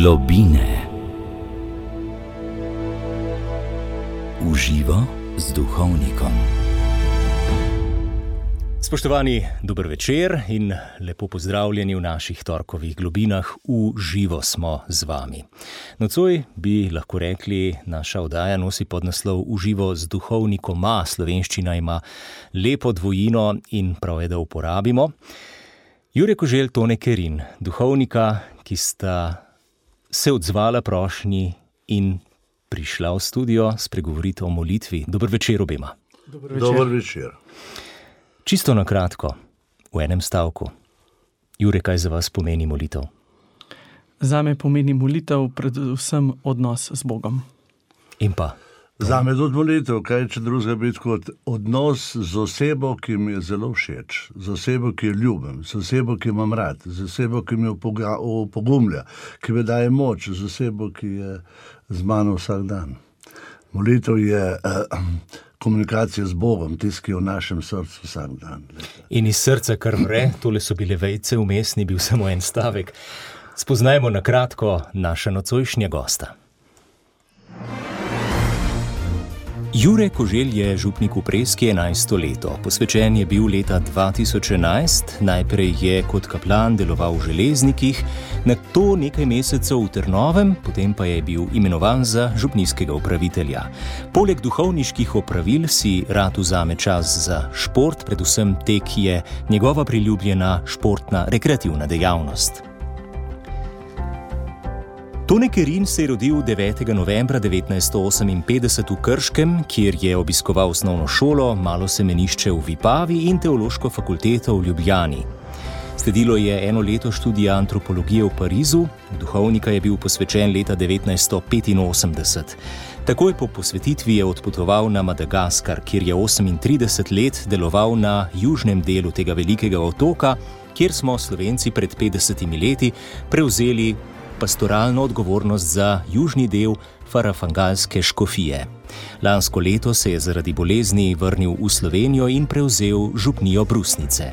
Globine. V živo z duhovnikom. Spoštovani, dober večer in lepo pozdravljeni v naših torkovih globinah. V živo smo z vami. Nocoj bi lahko rekli, naša oddaja nosi podnaslov V živo z duhovnikoma. Slovenščina ima lepo dvojino in prav je, da uporabimo. Jure Koželj, Tone Kerin, duhovnika, ki sta se odzvala prošnji in prišla v studio spregovoriti o molitvi. Dober večer obema. Dober večer. Čisto na kratko, v enem stavku. Jure, kaj za vas pomeni molitev? Zame pomeni molitev predvsem odnos z Bogom. In pa? Zame tudi molitev, kaj če drugega biti kot odnos z osebo, ki mi je zelo všeč, z osebo, ki jo ljubim, z osebo, ki imam rad, z osebo, ki mi opogumlja, ki mi daje moč, z osebo, ki je z mano vsak dan. Molitev je komunikacija z Bogom, tisti, ki je v našem srcu vsak dan. In iz srca kar vre, tole so bile vejce, vmes ni bil samo en stavek. Spoznajmo na kratko naša nocojšnja gosta. Jure Koželj je župnik v Preski 11. leto. Posvečen je bil leta 2011, najprej je kot kaplan deloval v Železnikih, nato nekaj mesecev v Trnovem, potem pa je bil imenovan za župnijskega upravitelja. Poleg duhovniških opravil si rad vzame čas za šport, predvsem tek je njegova priljubljena športna rekreativna dejavnost. Tone Kerin se je rodil 9. novembra 1958 v Krškem, kjer je obiskoval osnovno šolo, malo semenišče v Vipavi in teološko fakulteto v Ljubljani. Sledilo je eno leto študija antropologije v Parizu, duhovnika je bil posvečen leta 1985. Takoj po posvetitvi je odpotoval na Madagaskar, kjer je 38 let deloval na južnem delu tega velikega otoka, kjer smo Slovenci pred 50 leti prevzeli pastoralno odgovornost za južni del Farafangalske škofije. Lansko leto se je zaradi bolezni vrnil v Slovenijo in prevzel župnijo Brusnice.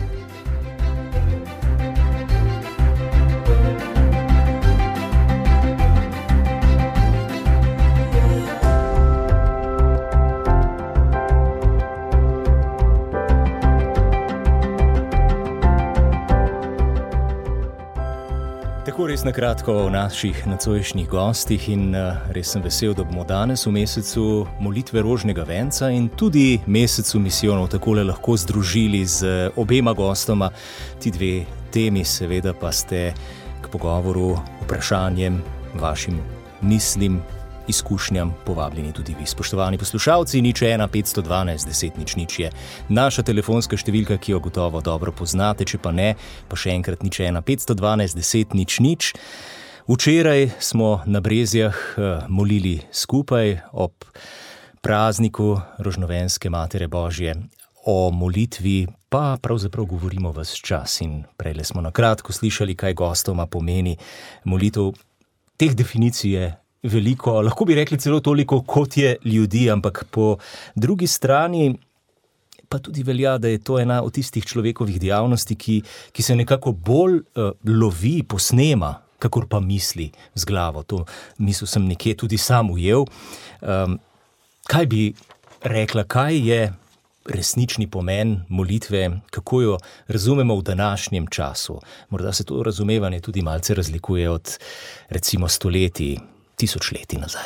Tako res na kratko o naših nocojšnjih gostih in res sem vesel, da bomo danes v mesecu molitve rožnega venca in tudi mesecu misijonov takole lahko združili z obema gostoma. Ti dve temi seveda pa ste k pogovoru, vprašanjem, vašim mislim, izkušnjam povabljeni tudi vi. Spoštovani poslušalci, 01 512 10 00 je naša telefonska številka, ki jo gotovo dobro poznate, če pa ne, pa še enkrat 01 512 10 00. Včeraj smo na Brezjah molili skupaj ob prazniku Rožnovenske Matere Božje. O molitvi pa pravzaprav govorimo ves čas in prejle smo na kratko slišali, kaj gostoma pomeni molitev. Teh definicij je veliko, lahko bi rekli celo toliko, kot je ljudi, ampak po drugi strani pa tudi velja, da je to ena od tistih človekovih dejavnosti, ki se nekako bolj lovi, posnema, kakor pa misli z glavo. To misel sem nekje tudi sam ujel. Kaj bi rekla, kaj je resnični pomen molitve, kako jo razumemo v današnjem času? Morda se to razumevanje tudi malce razlikuje od recimo stoletij, tisočletij nazaj.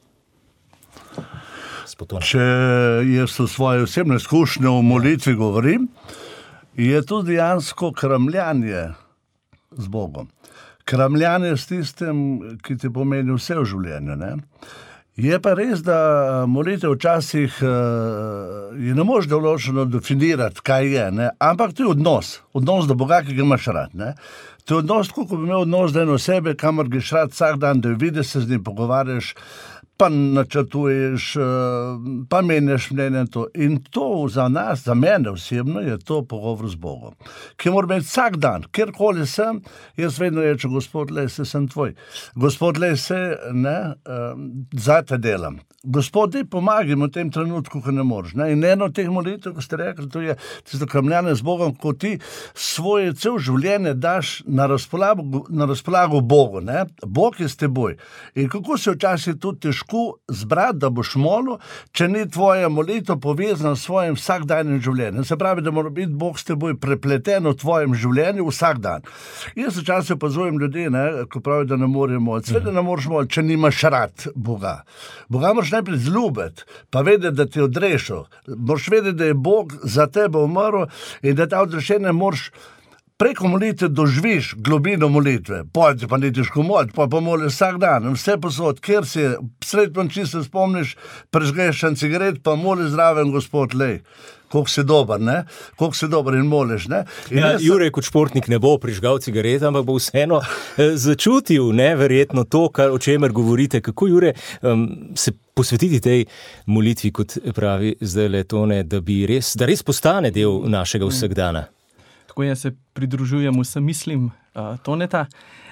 Če jaz so svoje osebne izkušnje v molitvi govorim, je to dejansko kramljanje z Bogom. Kramljanje s tistim, ki ti pomeni vse v življenju, ne? Je pa res, da molitev včasih je ne možeš določeno definirati, kaj je, ne? Ampak to je odnos do Boga, ki ga imaš rad, ne? To je odnos, kot bi imel odnos do ene osebe, kamor greš rad vsak dan, da jo vidiš, se z njim pogovarjaš, pa načrtuješ, pa menjaš mnenje to. In to za nas, za mene osebno, je to pogovor z Bogom. Ki mora biti vsak dan, kjerkoli sem, jaz vedno rečem, Gospod, lej se, sem tvoj. Gospod, lej se, za te delam. Gospod, dej pomagaj v tem trenutku, ko ne moreš. Ne? In eno od teh molitev, ko ste rekli, to je tisto kramljanje z Bogom, ko ti svoje cel življenje daš na razpolago Bogu. Ne? Bog je s teboj. In kako se včasih tudi težko zbrati, da boš molil, če ni tvoja molitev povezana s svojim vsakdanjim življenjem. Se pravi, da mora biti Bog s teboj prepleten v tvojem življenju vsak dan. Jaz včasih opazujem ljudi, ko pravijo, da ne morejo moliti. Seveda ne moreš moliti, če nimaš rad Boga. Boga moraš najprej zljubiti, pa vedeti, da ti je odrešil. Moraš vedeti, da je Bog za tebe umrl in da ta odrešenje moraš preko molitve doživiš globino molitve. Pojdi pa ni težko moliti, pa moliš vsak dan, vse posod, kjer si sred noči se spomniš, prežgeš en cigaret, pa moli zraven, Gospod, lej. Koliko si dober, ne? Koliko si dober in moliš, ne? Jure kot športnik ne bo prižgal cigareta, ampak bo vseeno začutil, verjetno to, o čemer govorite. Kako, Jure, se posvetiti tej molitvi, kot pravi zdajle Tone, da res postane del našega vsakdana? Tako jaz se pridružujem vsem mislim Toneta.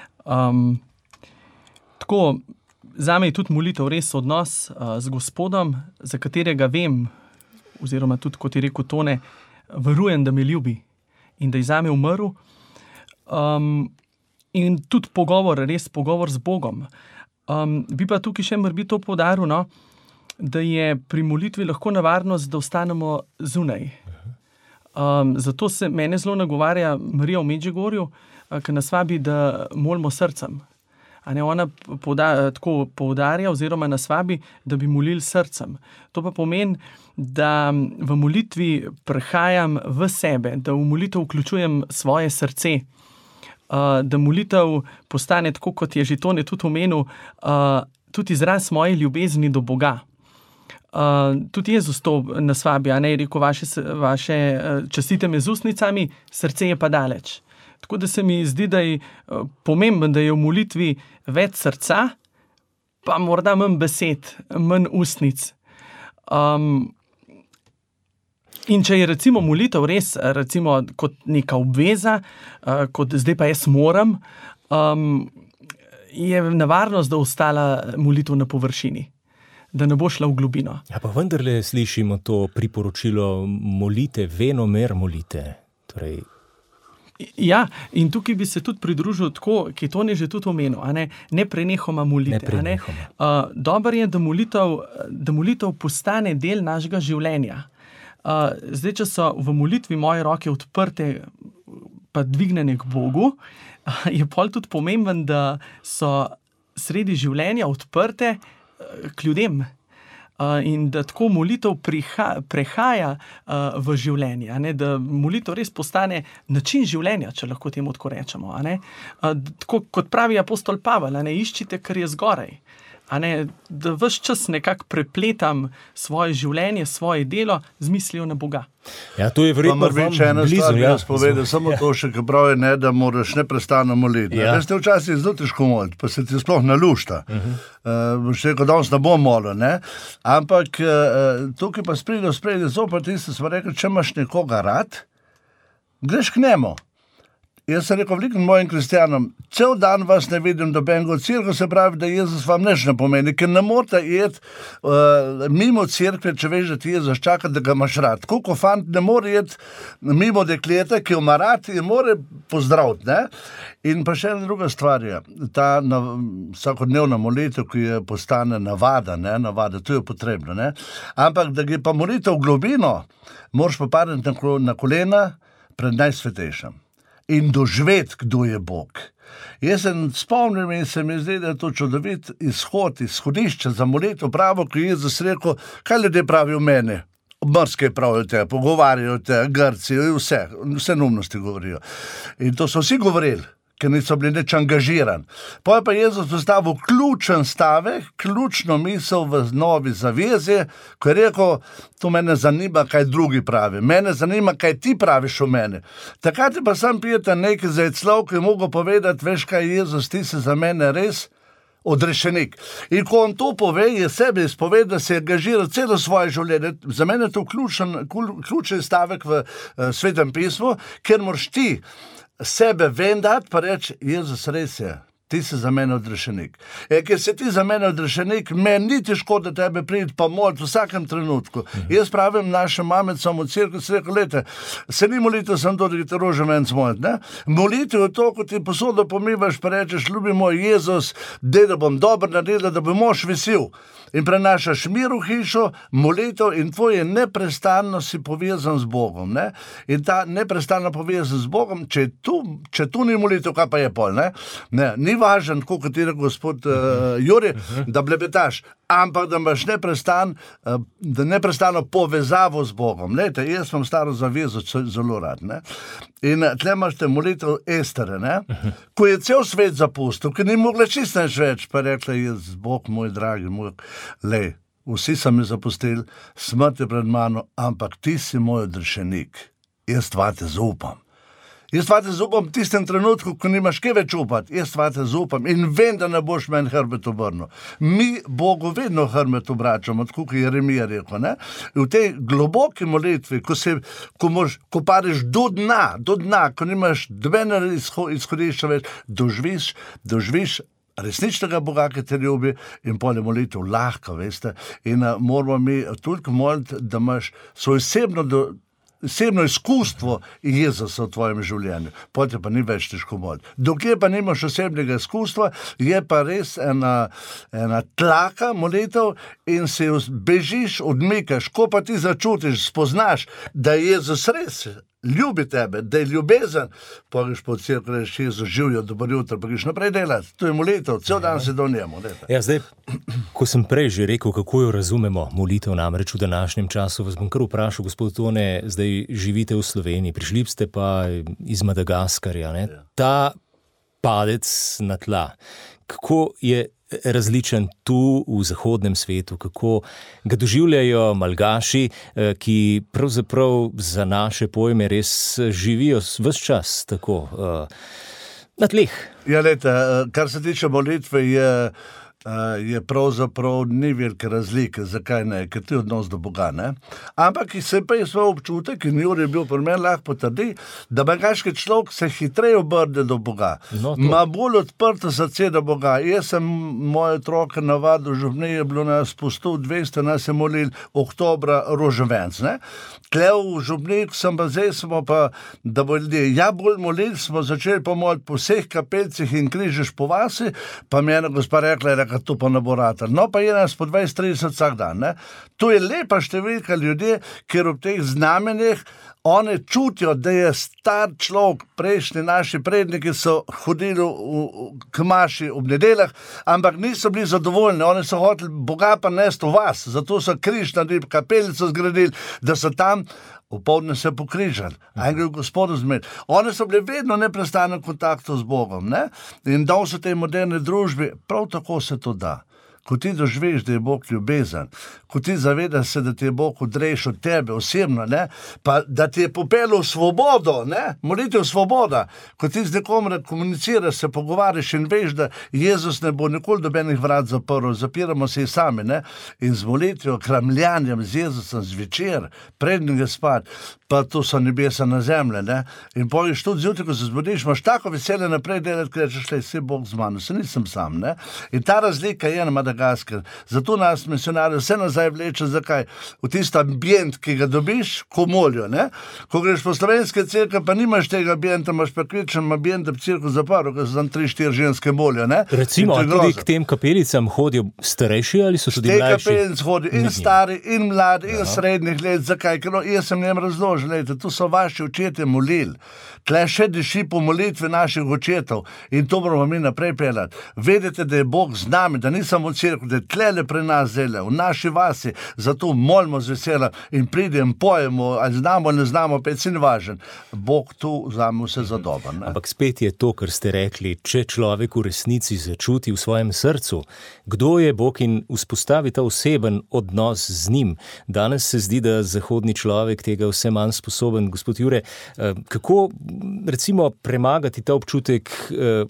Tako, zame je tudi molitev res odnos z Gospodom, za katerega vem, oziroma tudi, kot je rekel Tone, verujem, da me ljubi in da je zame umrl. In tudi res pogovor z Bogom. Bi pa tukaj še morda to poudaril, da je pri molitvi lahko nevarnost, da ostanemo zunaj. Zato se mene zelo nagovarja Marija v Medžugorju, ki nas vabi, da molimo srcem. Ona tako poudarja oziroma nas vabi, da bi molili srcem. To pa pomeni, da v molitvi prehajam v sebe, da v molitev vključujem svoje srce, da molitev postane, tako kot je že Tone tudi omenil, tudi izraz moje ljubezni do Boga. Tudi Jezus to nas vabi, je rekel, vaše častite me z ustnicami, srce je pa daleč. Tako da se mi zdi, da je pomemben, da je v molitvi več srca, pa morda manj besed, manj ustnic. In če je recimo molitev res kot neka obveza, kot zdaj pa jaz moram, je nevarnost, da ostala molitev na površini, da ne bo šla v globino. Ja, pa vendarle slišimo to priporočilo molite, venomer molite. Ja, in tukaj bi se tudi pridružil tako, ki to ne že tudi omenil, ne prenehoma molite. Dobro je, da molitev postane del našega življenja. Zdaj, če so v molitvi moje roke odprte, pa dvignjene k Bogu, je pol tudi pomemben, da so sredi življenja odprte k ljudem. In da tako molitev prehaja v življenje, da molitev res postane način življenja, če lahko temu tako rečemo. Tako kot pravi apostol Pavel, iščite, kar je zgoraj. Da ves čas nekako prepletam svoje življenje, svoje delo z mislijo na Boga. Ja, to je verjetno blizu. Jaz povedal, samo to še, ki pravi, da moraš neprestano moliti. Veste, včasih je zelo težko moliti, pa se ti sploh nalušta. Boš rekel, danes ne bom molil, ampak tukaj pa spredi zopet tisto, smo rekli, če imaš nekoga rad, greš k njemu. Jaz sem rekel velikim mojim kristjanom, cel dan vas ne vidim dobenega v cerkvi, se pravi, da Jezus vam nič ne pomeni, ker ne morate iti mimo cerkve, če veš, da ti Jezus čaka, da ga imaš rad. Koliko fant ne more iti mimo dekleta, ki jo ima rad in more pozdraviti. In pa še ena druga stvar je, ta vsakodnevna molitev, ki je postane navada, to je potrebno. Ampak, da gre pa molitev v globino, moraš pa padati na kolena pred najsvetejšim. In doživeti, kdo je Bog. Jaz sem spomnil in se mi zdi, da je to čudovit izhodišče za molitev pravo, ki je Jezus rekel, kaj ljudje pravijo meni? Mrske pravijo te, pogovarjajo te, Grci, vse neumnosti govorijo. In to so vsi govorili, ker niso bili nič angažirani. Potem je pa Jezus postavil ključen stavek, ključno misel v novi zavezi, ko je rekel, to mene zanima, kaj drugi pravi. Mene zanima, kaj ti praviš o meni. Takrat je pa sam Peter nekaj zajclov, ki je mogel povedati, veš kaj, Jezus, ti si za mene res odrešenik. In ko on to pove, je sebe izpoved, da se angažira celo svoje življenje. Za mene je to ključen stavek v Svetem pismu, ker moraš ti sebe vendati, pa reči, Jezus, res je, ti si za mene odrešenik. Ker si ti za mene odrešenik, meni ni težko, da tebe pridi pa moliti v vsakem trenutku. Jaz pravim našim mamicam v cerkvi, se rekel, lete, se ni molitev sem to, da ti rože venc moliti, ne? Molitev je to, ko ti posodo pomivaš, pa rečeš, ljubi moj Jezus, da bom dobro naredil, da bi mož vesil. In prenašaš mir v hišo, molitev in tvoje neprestano si povezan z Bogom, ne? In ta neprestano povezan z Bogom, če tu ni molitev, kaj pa je pol, ne? Ne, ni važen, kot je rekel gospod Juri, da blebetaš, ampak da imaš neprestano povezavo z Bogom. Lejte, jaz imam staro zavezo zelo rad, ne? In tle imaš te molitev Estere, ne? Ko je cel svet zapustil, ki ni mogla čisto nič več, pa rekla je, Bog moj dragi, moj, lej, vsi so me zapustili, smrt je pred mano, ampak ti si moj odrešenik. Jaz vate zaupam. Jaz vate zaupam v tistem trenutku, ko nimaš kaj več upati. Jaz vate zaupam in vem, da ne boš meni hrbet obrnil. Mi Bogu vedno hrbet obračamo, tako kot Jeremija rekel, ne? V tej globoki molitvi, ko padeš do dna, ko nimaš dvene izhodišča več, doživiš resničnega Boga, ki te ljubi in pol je molitev lahko, veste. In moramo mi toliko moliti, da imaš svoj osebno izkustvo Jezusa v tvojem življenju. Potem pa ni več težko moliti. Dokler pa nimaš osebnega izkustva, je pa res ena tlaka molitev in se bežiš, odmikaš. Ko pa ti začutiš, spoznaš, da je Jezus res ljubi tebe, da je ljubezen, pa greš po cerkvi, reš, Jezus, živijo, dobro jutro, pa greš naprej delati. To je molitev, cel dan se do njemu. Ja, zdaj, ko sem prej že rekel, kako jo razumemo, molitev namreč v današnjem času, vas bom kar vprašal, gospod Tone, zdaj živite v Sloveniji, prišli ste pa iz Madagaskarja, ne? Ta padec na tla, kako je različen tu v zahodnem svetu, kako ga doživljajo Malgaši, ki pravzaprav za naše pojme res živijo ves čas tako na tleh. Ja, lejte, kar se tiče molitve, je pravzaprav ni velike razlike, zakaj ne, ker ti odnos do Boga, ne? Ampak se pa je svoj občutek, in Juri je bil pri meni, lahko potrdi, da malgaški človek se hitreje obrne do Boga. Ma bolj odprto srce do Boga. Jaz sem moje otroke navadil, župni je bilo nas po 100-200, nas je molil oktobra roževenc, ne? Tle v župnik sem pa zdaj, smo pa, da bo ljudje, bolj molili, smo začeli pomoliti po vseh kapelcih in križeš po vasi, pa mi ena gospa rekla, to pa ne bo ratar. No, pa je nas po 20-30 vsak dan, ne? To je lepa številka ljudje, ker ob teh znamenjih oni čutijo, da je star človek, prejšnji naši predniki so hodili k maši ob nedeljah, ampak niso bili zadovoljni, oni so hoteli Boga pa nesti v vas, zato so križ naredili, kapelico zgradili, da so tam opoldne se pokrižali, gre v Gospodu zmed. Oni so bili vedno neprestano v kontaktu z Bogom, ne? In dal so tej moderne družbi, prav tako se to da. Ko ti doživiš, da je Bog ljubezen, ko ti zavedaš se, da ti je Bog odreš od tebe osebno, ne? Pa da ti je popeljal v svobodo, ne? Molitev svoboda. Ko ti z nekom komuniciraš, se pogovarjaš in veš, da Jezus ne bo nikoli dobenih vrat zaprl, zapiramo se i sami, ne? In z molitvijo, kramljanjem z Jezusom zvečer, prednji ga spat, pa to so nebesa na zemlje, ne? In poviš tudi zjutraj, ko se zbudiš, imaš tako veselje naprej delati, ker rečeš, vse Bog z mano, se nisem sam, ne? In ta razlika je na Madagaskar. Zato nas misionarji vse nazaj vleče, zakaj? V tisti ambient, ki ga dobiš, ko molijo, ne? Ko greš po slovenske cerkve, pa nimaš tega ambienta, imaš pa kvečem ambient, da bi cerkev zaprl, ker so tam 3-4 ženske molijo, ne? Recimo, tudi k tem kapelicam hodijo starejši ali so tudi mlajši? Te kapelic hodijo in stari, in mladi, in srednjih let, zakaj? Ker jaz sem njem razložil, lejte, tu so vaši očetje molili. Tle še diši po molitvi naših očetov in to moramo mi naprej peljati. Vedete, da je Bog z nami, da ni samo cerkev, da je tlele pri nas zdajle, v naši vasi, zato molimo z veseljem in pridem, pojemo, ali znamo, ne znamo, pet si nevažen. Bog tu vzame vse za dobro. Ampak spet je to, kar ste rekli, če človek v resnici začuti v svojem srcu, kdo je Bog in vzpostavi ta oseben odnos z njim. Danes se zdi, da zahodni človek tega vse manj sposoben. Gospod Jure, kako recimo premagati ta občutek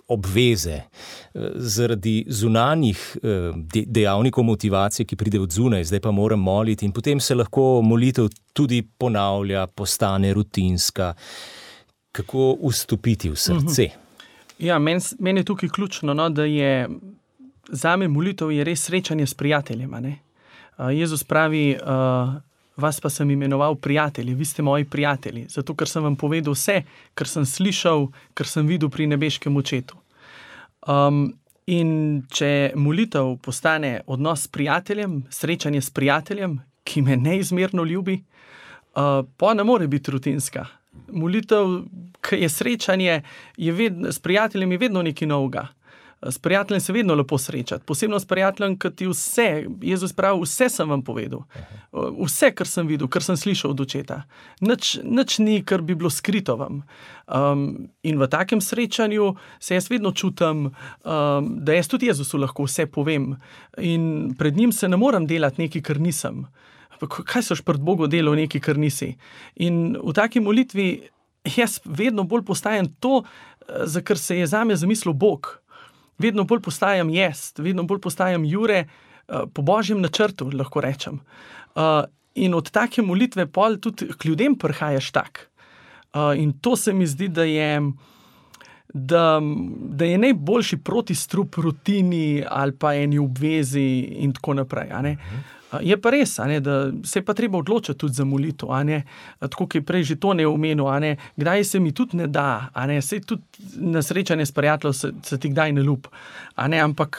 obveze, zaradi zunanjih dejavnikov motivacije, ki pride od zunaj, zdaj pa moram moliti in potem se lahko molitev tudi ponavlja, postane rutinska. Kako vstopiti v srce? Ja, meni je tukaj ključno, da je zame molitev je res srečanje s prijateljem. Jezus pravi, vas pa sem imenoval prijatelji, vi ste moji prijatelji, zato ker sem vam povedal vse, kar sem slišal, kar sem videl pri nebeškem očetu. In če molitev postane odnos s prijateljem, srečanje s prijateljem, ki me neizmerno ljubi, pa ne more biti rutinska. Molitev, ki je srečanje, s prijateljem je vedno nekaj novega. S prijateljem se vedno lepo srečati, posebno s prijateljem, ki ti vse, Jezus pravi, vse sem vam povedal, vse, kar sem videl, kar sem slišal od očeta. Nič ni, kar bi bilo skrito vam. In v takem srečanju se jaz vedno čutim, da jaz tudi Jezusu lahko vse povem in pred njim se ne moram delati nekaj, kar nisem. Kaj soš pred Bogu delal nekaj, kar nisi? In v taki molitvi jaz vedno bolj postajam to, za kar se je zame zamislil Bog. Vedno bolj postajam jaz, vedno bolj postajam Jure po božjem načrtu, lahko rečem. In od take molitve pol tudi k ljudem prihajaš tak. In to se mi zdi, da je najboljši protistrup rutini ali pa eni obvezi in tako naprej. Je pa res, da se je pa treba odločiti tudi za molitev, tako kot je prej že to ne omenil, kdaj se mi tudi ne da, se tudi na srečanje s prijateljem se ti kdaj ne ljub, ampak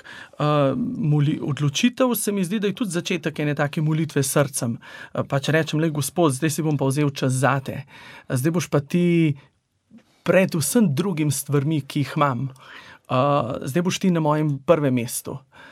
odločitev se mi zdi, da je tudi začetek ene take molitve s srcem, pa če rečem, Gospod, zdaj si bom pa vzel čas zate, zdaj boš pa ti pred vsem drugim stvarmi, ki jih imam, zdaj boš ti na mojem prvem mestu.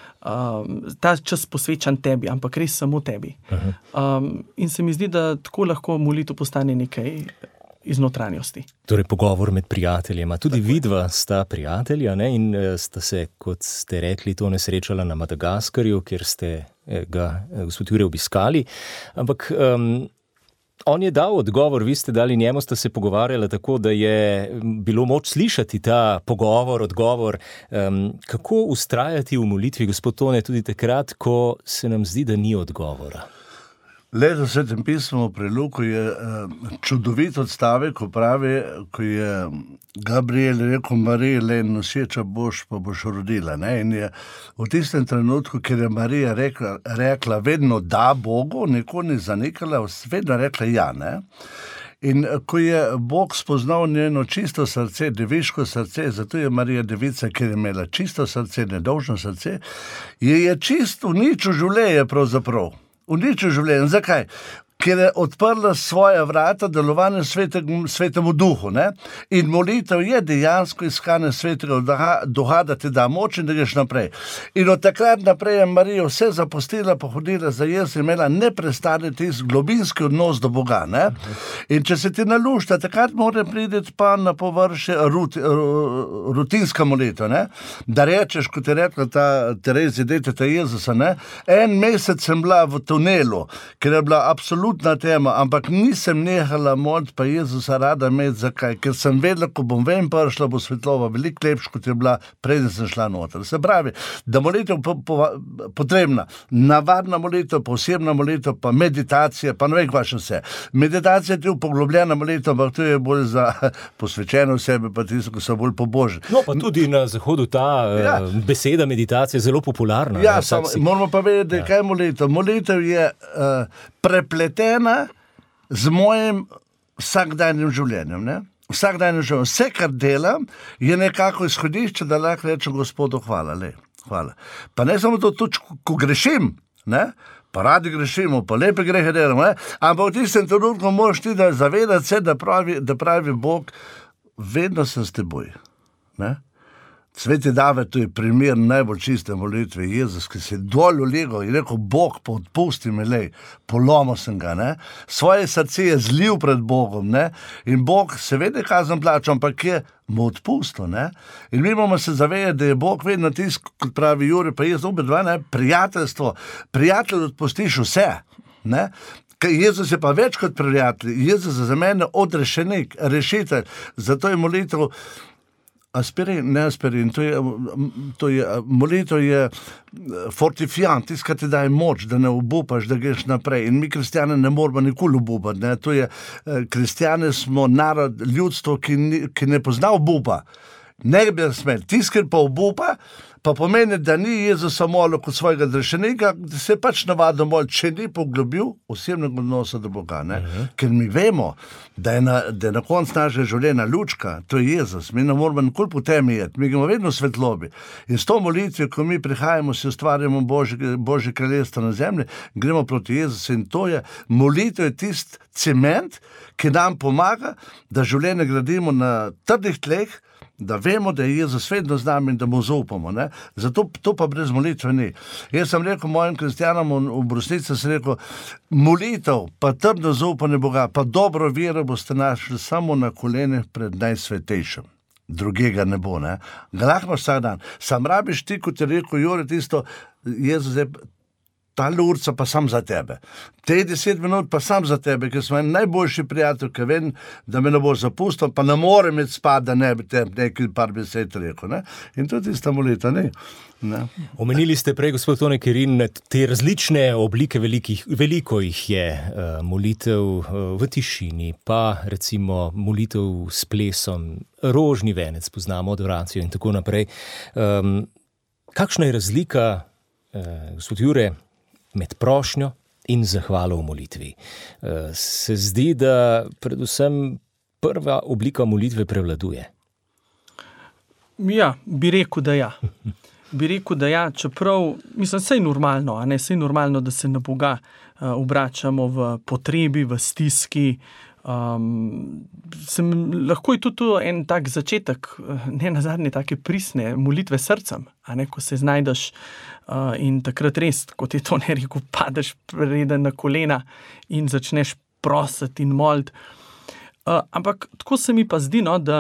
Ta čas posvečan tebi, ampak res samo tebi. In se mi zdi, da tako lahko molitev postane nekaj iz notranjosti. Torej pogovor med prijateljema. Tudi vidva sta prijatelja, in sta se, kot ste rekli, to nesrečala na Madagaskarju, kjer ste ga, gospod Jure, obiskali. Ampak on je dal odgovor, vi ste dali njemu, sta se pogovarjala tako, da je bilo moč slišati ta pogovor, odgovor. Kako ustrajati v molitvi, gospod Tone, tudi takrat, ko se nam zdi, da ni odgovora? V Svetem pismu pri Luku je čudovit odstavek, ko je Gabriel rekel Mariji, noseča boš, pa boš rodila. In je v tistem trenutku, ker je Marija rekla vedno da Bogu, nikoli ni zanikala, vedno rekla ja. In ko je Bog spoznal njeno čisto srce, deviško srce, zato je Marija devica, ker je imela čisto srce, nedolžno srce, je čisto uničil življenje pravzaprav. Uničil življenje. Zakaj? Ker je odprla svoja vrata delovanju svetemu duhu. In molitev je dejansko iskanje svetega duha, da ti da moč in da greš naprej. In od takrat naprej je Marija vse zapustila, pohodila za Jezus, imela neprestane tisti globinski odnos do Boga. In če se ti nalušta, takrat mora priti pa na površje rutinska molitev. Da rečeš, kot je rekla ta Terezi, dete ta Jezusa, en mesec sem bila v tunelu, ker je bila absolutna tema, ampak nisem nehala moliti pa Jezusa rada imeti. Zakaj? Ker sem vedela, ko bom ven prišla, bo svetlova veliko lepša, kot je bila, preden sem šla noter. Se pravi, da molitev potrebna, navadna molitev, posebna molitev, pa meditacija, pa ne vem, kva še vse. Meditacija je poglobljena molitev, ampak to je bolj za posvečeno sebe, pa tisto, ko so bolj pobožni. No, pa tudi na Zahodu ta beseda meditacija je zelo popularna. Ja, moramo pa vedeti, kaj je molitev. Molitev je prepletena z mojim vsakdanjim življenjem. Vsakdanjim življenjem. Vse, kar delam, je nekako izhodišče, da lahko rečem Gospodu hvala. Hvala. Pa ne samo to, tudi ko grešim, pa radi grešimo, pa lepe grehe delamo, ampak v tistem trenutku moraš ti da zavedati se, da pravi Bog, vedno sem s teboj. Sveti David, to je primer najbolj čiste molitve. Jezus, ki se je dol ulegal in rekel, Bog, pa odpusti me, polomil sem ga. Svoje srce je zlil pred Bogom. In Bog seveda kazen plača, ampak je mu odpustil. In mi moramo se zavedati, da je Bog vedno tisti, kot pravi Jure, pa Jezus obedva, prijateljstvo. Prijatelj odpustiš vse. Jezus je pa več kot prijatelj. Jezus je za mene odrešenik, rešitelj. Zato je molitev Aspirin, ne aspirin, molitev je fortifiant, tisti, ki ti daje moč, da ne obupaš, da greš naprej. In mi kristjane ne moramo nikoli obupati. Kristjane smo narod, ljudstvo, ki ne pozna obupa. Ne bi smel. Tisti, ki pa obupa, pa pomeni, da ni Jezusa molil kot svojega rešenika, da se pač navadno molil, če ni poglobil osebnega odnosa do Boga. Ker mi vemo, da je na koncu našega življenja lučka, to je Jezus. Mi ne moramo nikoli po temi jeti, mi gremo vedno v svetlobi. In s to molitvijo, ko mi prihajamo, si ustvarjamo Božje kraljestvo na zemlji, gremo proti Jezusu in to je, molitev je tisti cement, ki nam pomaga, da življenje gradimo na trdih tleh, da vemo, da je Jezus vedno z nami in da mu zaupamo. Zato to pa brez molitve ni. Jaz sem rekel mojim kristjanom v Brusnici, sem rekel, molitev, pa trdno zaupanje Boga, pa dobro vero boste našli samo na kolenih pred najsvetejšim. Drugega ne bo. Ga lahko imaš vsak dan. Sam rabiš ti, kot je rekel Jure, tisto, Jezus je ta lurca pa sam za tebe. Te 10 minut pa sam za tebe, ker sem najboljši prijatelj, ker vem, da me ne bo zapustil, pa ne more imeti spad, da ne bi te nekaj par besed rekel. In to je tista molitev, ne? Omenili ste prej, gospod Tone Kerin, te različne oblike, veliko jih je, molitev v tišini, pa recimo molitev s plesom, rožni venec, poznamo adoracijo in tako naprej. Kakšna je razlika, gospod Jure, med prošnjo in zahvalo v molitvi? Se zdi, da predvsem prva oblika molitve prevladuje? Ja, bi rekel, da ja. Čeprav, mislim, sej normalno, sej normalno, da se na Boga obračamo v potrebi, v stiski. Lahko je tudi en tak začetek, ne nazadnje take pristne molitve srcem, ko se znajdeš in takrat res, kot je to rekel, padeš preden na kolena in začneš prositi in moliti. Ampak tako se mi pa zdi,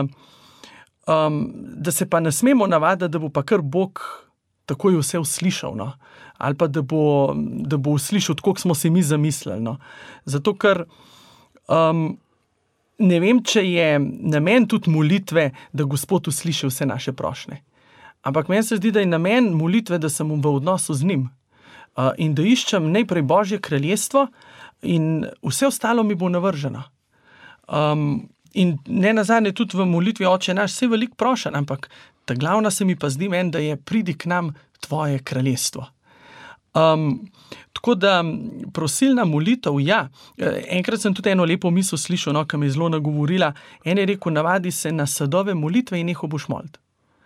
da se pa ne smemo navaditi, da bo pa kar Bog takoj vse uslišal, ali pa da bo uslišal, tako smo si mi zamislili. Zato, ker ne vem, če je namen tudi molitve, da Gospod usliši vse naše prošnje. Ampak meni se zdi, da je namen molitve, da sem v odnosu z njim in da iščem najprej Božje kraljestvo in vse ostalo mi bo navrženo. In ne nazadnje tudi v molitvi Oče naš, vse veliko prošen, ampak ta glavna se mi pa zdi meni, da je pridi k nam tvoje kraljestvo. Tako da prosilna molitev, ja. Enkrat sem tudi eno lepo misel slišal, ki me je zelo nagovorila. En je rekel, navadi se na sadove molitve in neho boš moliti.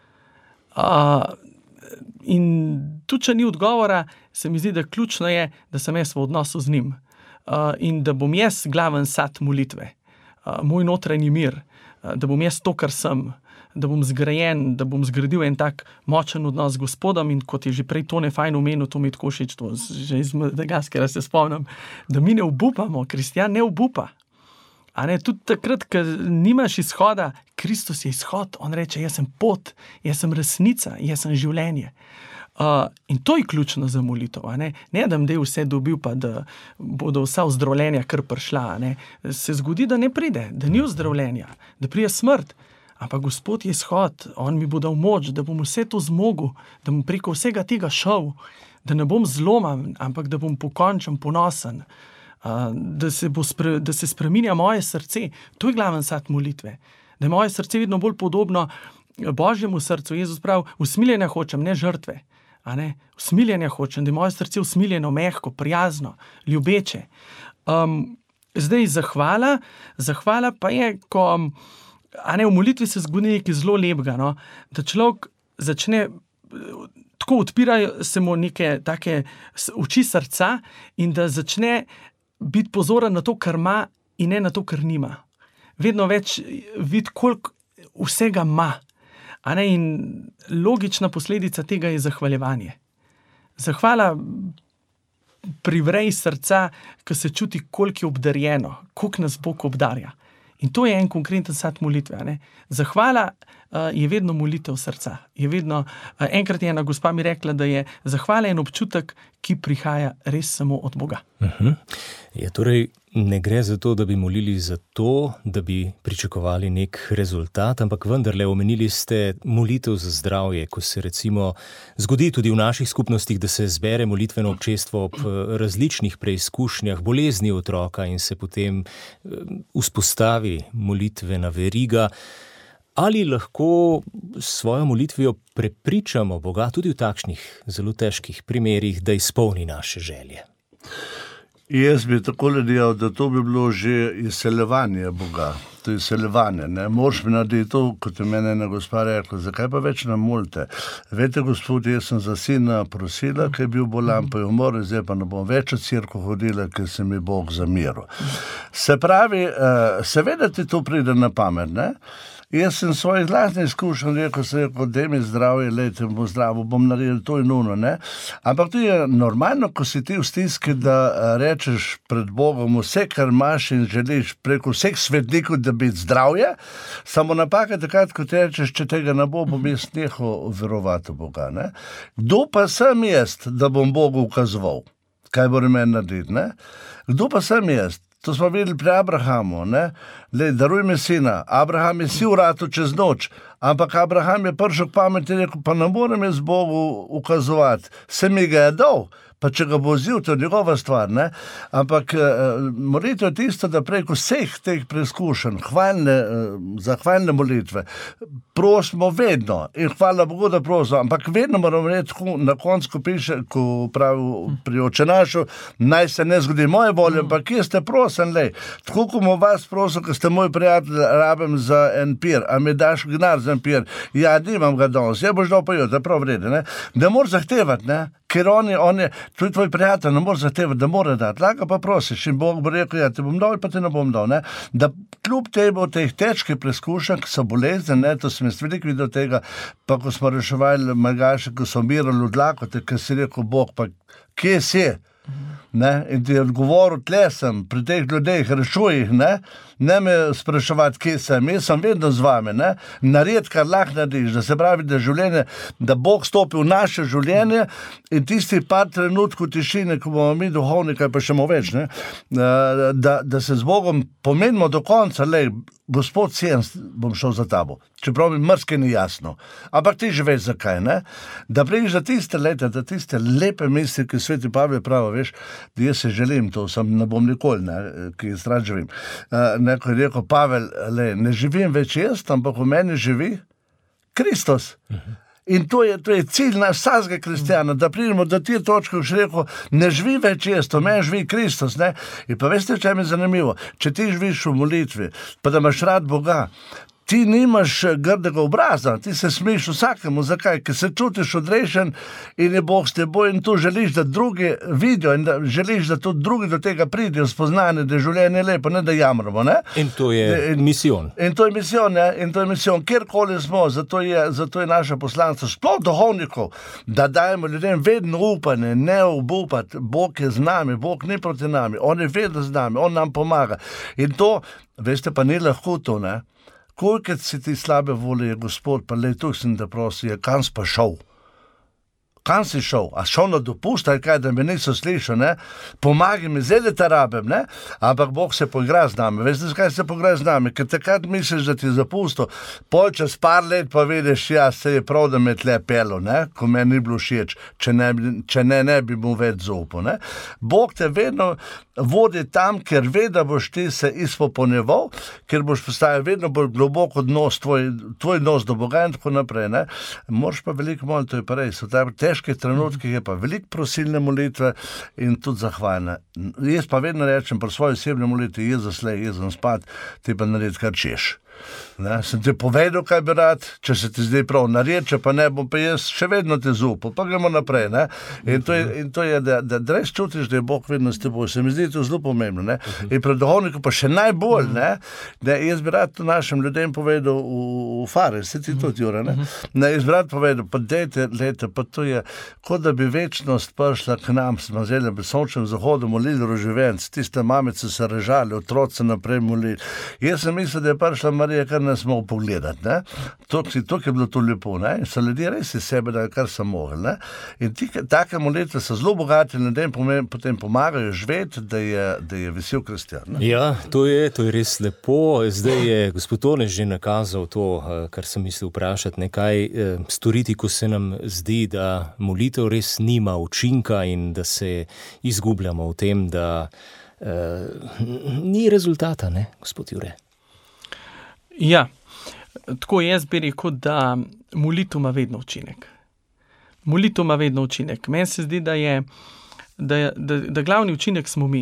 In tudi, če ni odgovora, se mi zdi, da ključno je, da sem jaz v odnosu z njim. In da bom jaz glaven sad molitve. Moj notranji mir. Da bom jaz to, kar sem. Da bom zgrajen, da bom zgradil en tak močen odnos z Gospodom in kot je že prej Tone fajn omenil, to mi je tako všeč, to že iz Madagaskara se spomnim, da mi ne obupamo, kristjan ne obupa. Tudi takrat, ko nimaš izhoda, Kristus je izhod, on reče, jaz sem pot, jaz sem resnica, jaz sem življenje. In to je ključno za molitev, ne da bom vse dobil, pa da bodo vsa ozdravljenja kar prišla, Se zgodi, da ne pride, da ni ozdravljenja, da pride smrt. Ampak Gospod je izhod, on mi bo dal moč, da bom vse to zmogel, da bom preko vsega tega šel, da ne bom zloman, ampak da bom pokončen, ponosen, da se spreminja moje srce. To je glaven sad molitve. Da je moje srce vedno bolj podobno Božjemu srcu. Jezus pravi, usmiljenja hočem, ne žrtve. Usmiljenja hočem, da je moje srce usmiljeno, mehko, prijazno, ljubeče. Zdaj zahvala pa je, ko v molitvi se zgodi nekaj zelo lepega, da človek začne, tako odpirajo se mu neke take oči srca in da začne biti pozoren na to, kar ima in ne na to, kar nima. Vedno več vidi, koliko vsega ima. In logična posledica tega je zahvaljevanje. Zahvala privreji srca, ko se čuti, koliko je obdarjeno, koliko nas Bog obdarja. In to je en konkreten sad molitve. Zahvala je vedno molitev srca. Enkrat je ena gospa mi rekla, da je zahvala en občutek, ki prihaja res samo od Boga. Torej, ne gre za to, da bi molili za to, da bi pričakovali nek rezultat, ampak vendarle omenili ste molitev za zdravje, ko se recimo zgodi tudi v naših skupnostih, da se zbere molitveno občestvo ob različnih preizkušnjah bolezni otroka in se potem vzpostavi molitvena veriga. Ali lahko s svojo molitvijo prepričamo Boga tudi v takšnih zelo težkih primerih, da izpolni naše želje? Jaz bi takole delal, da to bi bilo že izseljevanje Boga. To je izseljevanje, ne. Moraš mi narediti to, kot je mene ena gospa rekla, zakaj pa več nam molite? Veste, gospod, jaz sem za sina prosila, ker je bil bolan, pa je umrl, zdaj pa ne bom več v cerkev hodila, ker se mi Bog zamiril. Se pravi, seveda ti to pride na pamet, ne? Jaz sem svojih vlastnih izkušenj rekel, da mi zdravje, lejte, bom zdravo, bom naredil to in ono, ne. Ampak to je normalno, ko si ti v stiski, da rečeš pred Bogom vse, kar imaš in želiš preko vseh svetnikov, da biti zdravje, samo napaka takrat, ko ti rečeš, če tega ne bo, bom jaz nehal verovati v Boga, ne. Kdo pa sem jaz, da bom Bogu ukazoval, kaj bo meni narediti, ne? Kdo pa sem jaz? To smo videli pri Abrahamu, ne? Daruj mi sina. Abraham je si vratil čez noč, ampak Abraham je prišel k pameti in rekel, pa ne morem jaz Bogu ukazovati, se mi ga je dal, pa če ga bo vzil, to je njegova stvar, ne? Ampak molitev je tisto, da preko vseh teh preizkušenj, zahvalne molitve, prosimo vedno in hvala Bogu, da prosimo, ampak vedno moramo reči, na koncu, ko piše, ko pravi pri Oče našu, naj se ne zgodi moje volje, ampak kje ste prosen, lej, tako ko vas prosim, ko ste moj prijatelj, rabim za en pir, a mi daš gnar za en pir, ja, nimam ga danes, ja boš dal pa jutri, prav vrede, ne? Ne moraš zahtevati, ne? Ker on je, tudi tvoj prijatelj ne more zahtevati, da mora dati, lahko pa prosiš in Bog bo rekel, ja, te bom dal, pa te ne bom dal, ne? Da kljub temu teh težkih preizkušenj, ki so bolezni, ne, to sem jaz veliko videl tega, pa ko smo reševali Malgaše, ko so umirali od lakote, ker si rekel Bog, pa kje si? Ne? In ti je odgovoril, tle sem, pri teh ljudeh, rešuj jih, ne me spraševati, kje sem, jaz sem vedno z vami, ne? Naredi, kar lahko narediš, da se pravi, da življenje, da Bog stopi v naše življenje in tisti par trenutkov tišine, ko bomo mi duhovni, kaj pa še več, ne? Da se z Bogom pomenimo do konca, lej, Gospod, sijem, bom šel za tabo. Čeprav mi mrske ni jasno. Ampak ti že veš zakaj, ne? Da priješ za tiste leta, da tiste lepe misli, ki sveti Pavel pravi, veš, da jaz se želim to, sem ne bom nikoli, ne, ki jaz rad živim. Neko je rekel, Pavel, ne živim več jaz, ampak v meni živi Kristus. In to je cilj naš vsakega kristjana, da pridemo do te točke, ko še rekel, ne živi več jaz, to meni živi Kristus, ne? In pa veste, če mi je zanimivo, če ti živiš v molitvi, pa da imaš rad Boga, ti nimaš grdega obraza, ti se smejiš vsakemu, zakaj? Ker se čutiš odrešen in je Bog s teboj in tu želiš, da drugi vidijo in da želiš, da tudi drugi do tega pridijo spoznanje, da je življenje lepo, ne da jamramo, ne? In to je misijon. In to je misijon, ne? In to je misijon, kjerkoli smo, zato je naše poslanstvo, sploh duhovnikov, da dajemo ljudem vedno upanje, ne obupati, Bog je z nami, Bog ni proti nami, on je vedno z nami, on nam pomaga. In to, veste, pa ni lahko to, ne? Koliko si ti slabe volje, Gospod, pa le tu sem te prosil, kam si pa šel? Kam si šel? A šel na dopust, ali kaj, da me niso slišal, ne? Pomagi mi, zdaj da te rabim, ne? Ampak Bog se poigra z nami. Veste, zakaj se poigra z nami? Ker takrat misliš, da ti je zapustil, pol čez par let pa vidiš, ja, se je prav, da me tle pelo, ne? Ko meni ni bilo všeč, če ne bi mu več zaupal, ne? Bog te vedno vodi tam, ker ve, da boš ti se izpopolnjeval, ker boš postajal vedno bolj globok odnos, tvoj odnos do Boga in tako naprej, ne? Moraš pa veliko moliti, to je pa res. Težkih trenutkih je pa veliko prosilne molitve in tudi zahvalne. Jaz pa vedno rečem pri svoji osebni molitvi, jaz zaslej, jaz sem spat, ti pa naredi kar češ. Ne, sem ti povedal, kaj bi rad, če se ti zdaj prav naredi, če pa ne bom, pa jaz še vedno te zaupal, pa gremo naprej, ne. In to je, da res čutiš, da je Bog vedno s teboj, se mi zdi to zelo pomembno, ne. In pred duhovnikom pa še najbolj, ne, da jaz bi rad to našim ljudem povedal v Fare, se ti tudi, Jure, ne. Jaz bi rad povedal, pa dejte, pa to je, kot da bi večnost prišla k nam, smo zdaj pri sončnem zahodu molili roživence, tiste mamice se režali, otroci naprej molili. Jaz sem mislil, da je prišla stvari je, kar nas smo pogledati, ne. To je bilo to lepo, ne. In so ljudje res iz sebe, da kar so mogli, ne. In take molitve so zelo bogati ljudem, potem pomagajo živeti, da je vesel kristjan, ne. Ja, to je res lepo. Zdaj je gospod Tone že nakazal to, kar sem mislil vprašati, nekaj storiti, ko se nam zdi, da molitev res nima učinka in da se izgubljamo v tem, da ni rezultata, ne, gospod Jure? Ja, tako jaz bi rekel, da molitev ima vedno učinek. Molitev ima vedno učinek. Meni se zdi, da glavni učinek smo mi.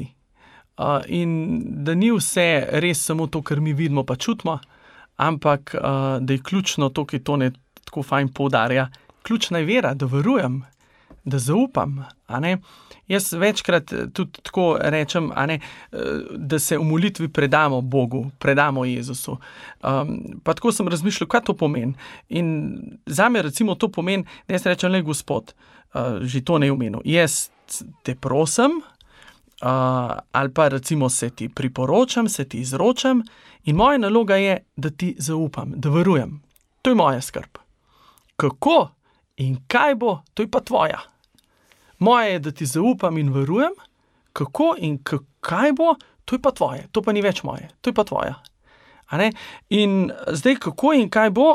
In da ni vse res samo to, kar mi vidimo pa čutimo, ampak da je ključno to, ki Tone tako fajn poudarja. Ključna je vera, da verujem, da zaupam, a ne. Jaz večkrat tudi tako rečem, a ne, da se v molitvi predamo Bogu, predamo Jezusu. Pa tako sem razmišljal, kaj to pomeni. In zame recimo to pomeni, da jaz rečem, le Gospod, že to ne omenil, jaz te prosim, ali pa recimo se ti priporočam, se ti izročam in moja naloga je, da ti zaupam, da verujem. To je moja skrb. Kako in kaj bo, to je pa tvoja. Moje je, da ti zaupam in verujem, kako in kaj bo, to je pa tvoje, to pa ni več moje, to je pa tvoja. A ne? In zdaj kako in kaj bo,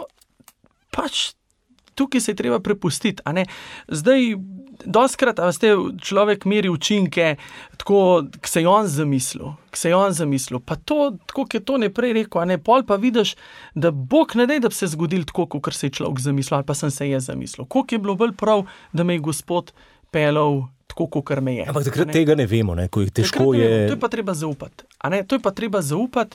pač tukaj se je treba prepustiti, a ne. Zdaj, dostikrat, človek meri učinke, tako, k se je on zamislil, pa to, tako, ki je to neprej rekel, a ne, pol pa vidiš, da Bog ne daj, da bi se zgodil tako, kot se je človek zamislil, ali pa sem se jaz zamislil. Koliko je bilo bolj prav, da me je Gospod pelal tako, kot me je. Ampak takrat tega ne vemo, ne, ko je težko je... To je pa treba zaupati, a ne, to je pa treba zaupati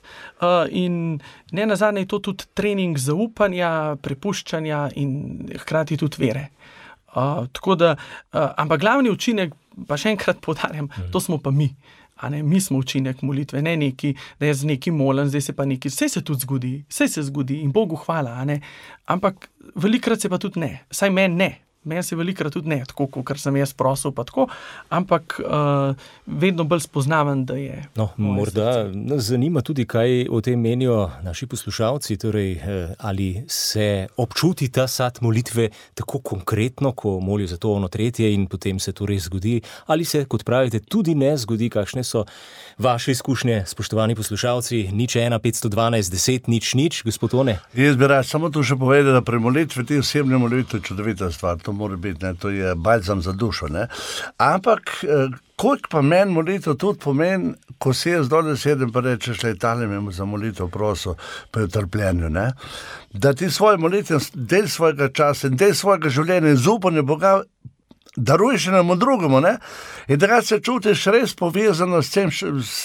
in ne nazadnje je to tudi trening zaupanja, prepuščanja in hkrati tudi vere. Tako da, ampak glavni učinek, pa še enkrat poudarjam, to smo pa mi. A ne, mi smo učinek molitve, ne neki, da jaz neki molim, zdaj se pa neki, vse se tudi zgodi, vse se zgodi in Bogu hvala, a ne. Ampak velikrat se pa tudi ne, saj meni ne. Meni se velikrat tudi ne, tako, kot sem jaz prosil, pa tako, ampak vedno bolj spoznavam, da je... No, morda nas zanima tudi, kaj o tem menijo naši poslušalci, torej ali se občuti ta sad molitve tako konkretno, ko molijo za to ono tretje in potem se to res zgodi, ali se, kot pravite, tudi ne zgodi, kakšne so vaše izkušnje, spoštovani poslušalci, 01 512 10 0 0, gospod Tone? Jaz bi rad samo to še povedal, da pri molitvi, te osebne molitve, čudovita stvar, to mora biti, ne, to je balzam za dušo, ne. Ampak, koliko pa meni molitev tudi pomeni, ko se jaz dole sedem pa rečeš, tale me za molitev prosil, pa je v trpljenju, ne. Da ti svoje molitve, del svojega časa in del svojega življenja in zaupanje Boga daruješ enemu drugemu, ne? In da se čutiš res povezano s tem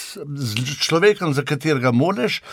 z človekom, za katerega moliš,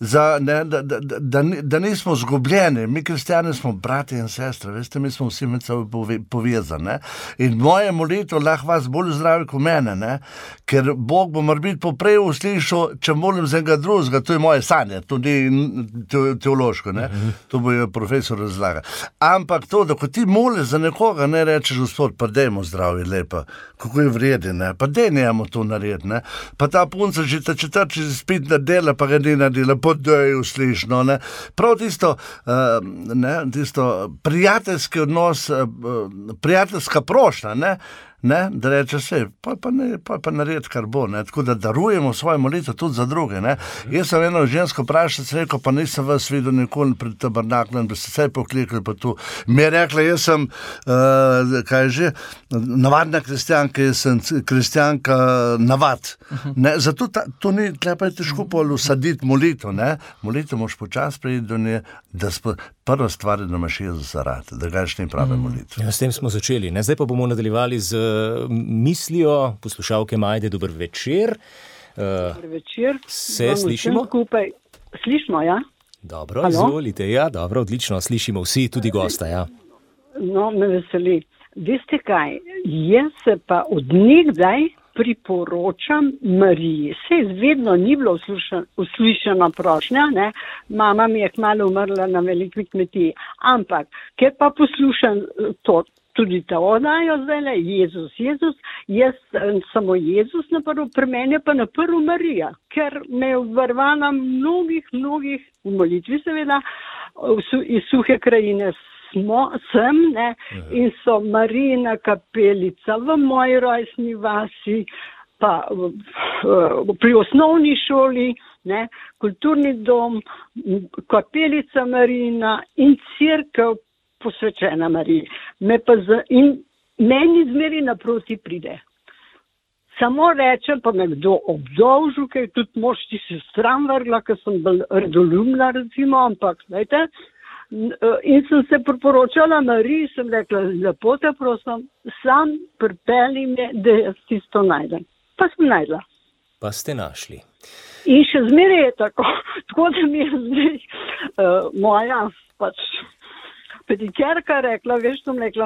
da nismo zgubljeni. Mi kristjani smo brati in sestre, veste, mi smo vsi med seboj povezani, ne? In moje molitve lahko vas bolj zdravi kot mene, ne? Ker Bog bo morbiti poprej uslišal, če molim za enega drugega, to je moje sanje, to ni teološko, ne? To bo je profesor razlaga. Ampak to, da ko ti moliš za nekoga, ne rečeš, Gospod, pa dajmo zdravi, lepa, kako je vredi, ne, pa daj njemu to narediti, ne, pa ta punca že ta četrči spit nadela, pa ga ni nadela, pa daj uslišno, ne, prav tisto, tisto prijateljski odnos, prijateljska prošnja, ne, da reče se, pa naredi, kar bo, ne, tako da darujemo svoje molitve tudi za druge, ne. Jaz sem eno žensko vprašal, rekel, pa nisem vas videl nikoli pred tabernaklem, da ste se poklikali pa tu. Mi je rekla, jaz sem, kaj že, navadna kristjanka, jaz sem kristjanka navad, ne, zato to ni, tle pa je težko pol usaditi molitev, ne, molitev moš počas prejiti do nje, da prva stvar je, da imaš Jezusa rad, da ga ni prave molitve. Ja, s tem smo začeli, ne, zdaj pa bomo nadaljevali z mislijo poslušalke Majde. Dober večer. Dober večer. Se slišimo? Slišimo, ja. Dobro, izvolite, ja, dobro, odlično, slišimo vsi, tudi gosta, ja. No, me veseli. Veste kaj, jaz se pa od nekdaj priporočam Mariji. Sej vedno ni bilo uslišana prošnja, ne. Mama mi je kmalu umrla na veliki kmetiji, ampak ker pa poslušam to tudi ta oddajo zdaj, Jezus, jaz samo Jezus na prvo, pri meni pa na prvo Marija, ker me je obvarovala mnogih v molitvi seveda, iz Suhe krajine sem, ne, in so Marijina kapelica v moji rojstni vasi, pa pri osnovni šoli, ne, kulturni dom, kapelica Marijina in cerkev posvečena Mariji. In meni zmeri naproti pride. Samo rečem, pa me kdo obdolžil, ker tudi mož ti se stran vrgla, ker sem bolj redoljubna, recimo, ampak, vejte, in sem se priporočala Mariji, sem rekla, lepo te prosim, sam pripelji me, da jaz tisto najdem. Pa sem najdla. Pa ste našli. In še zmeraj je tako da mi je zdaj moja pač petikerka rekla, veš, sem rekla,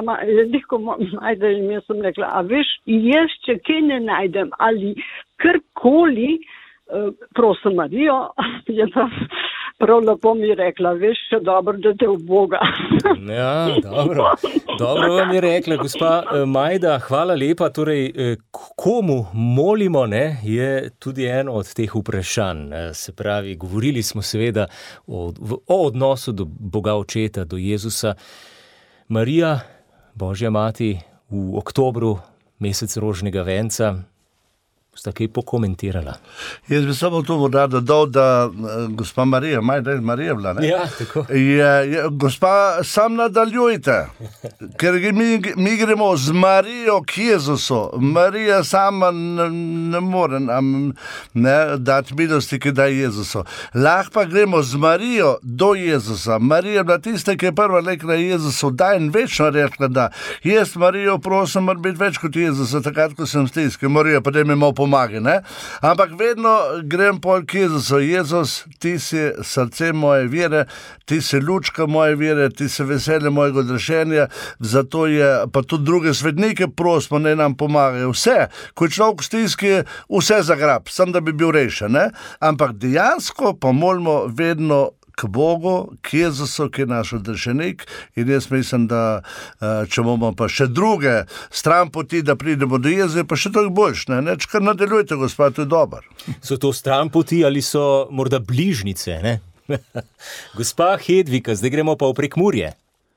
jaz sem rekla, a veš, jaz če kaj ne najdem ali karkoli, prosim Marijo, je pa prav lepo mi rekla, veš, še dobro, da te v Boga. Ja, dobro vam je rekla, gospa Majda, hvala lepa. Torej, komu molimo, ne, je tudi eno od teh vprašanj. Se pravi, govorili smo seveda o odnosu do Boga Očeta, do Jezusa. Marija, Božja mati, v oktobru, mesec rožnega venca, sta kaj pokomentirala? Jaz bi samo to morda dodal, da gospa Marija, Majda je Marija bila, ne? Ja, tako. Gospa, sam nadaljujte, ker mi gremo z Marijo k Jezusu. Marija sama ne more nam dati milosti, ki da Jezusu. Lahko pa gremo z Marijo do Jezusa. Marija je bila tista, ki je prva rekla Jezusu, da in večno rekla, da jaz Marijo prosim, mora biti več kot Jezusa, takrat, ko sem stiske. Marija, pa da mi malo pomagi, ne? Ampak vedno grem pol k Jezusu. Jezus, ti si srce moje vere, ti si lučka moje vere, ti si veselje mojega odrešenja, zato je, pa tudi druge svetnike prosimo, naj nam pomagajo. Vse, ko je človek v stiski, vse zagrab, sem da bi bil rešen, ne? Ampak dejansko pa molimo vedno k Bogu, k Jezusu, ki je naš odrešenik, in jaz mislim, da če bomo pa še druge stran poti, da pridemo do Jezusa, pa še toliko boljš, ne? Kar nadaljujte, gospod, to je dober. So to stran poti ali so morda bližnice, ne? Gospa Hedvika, zdaj gremo pa v Prekmurje.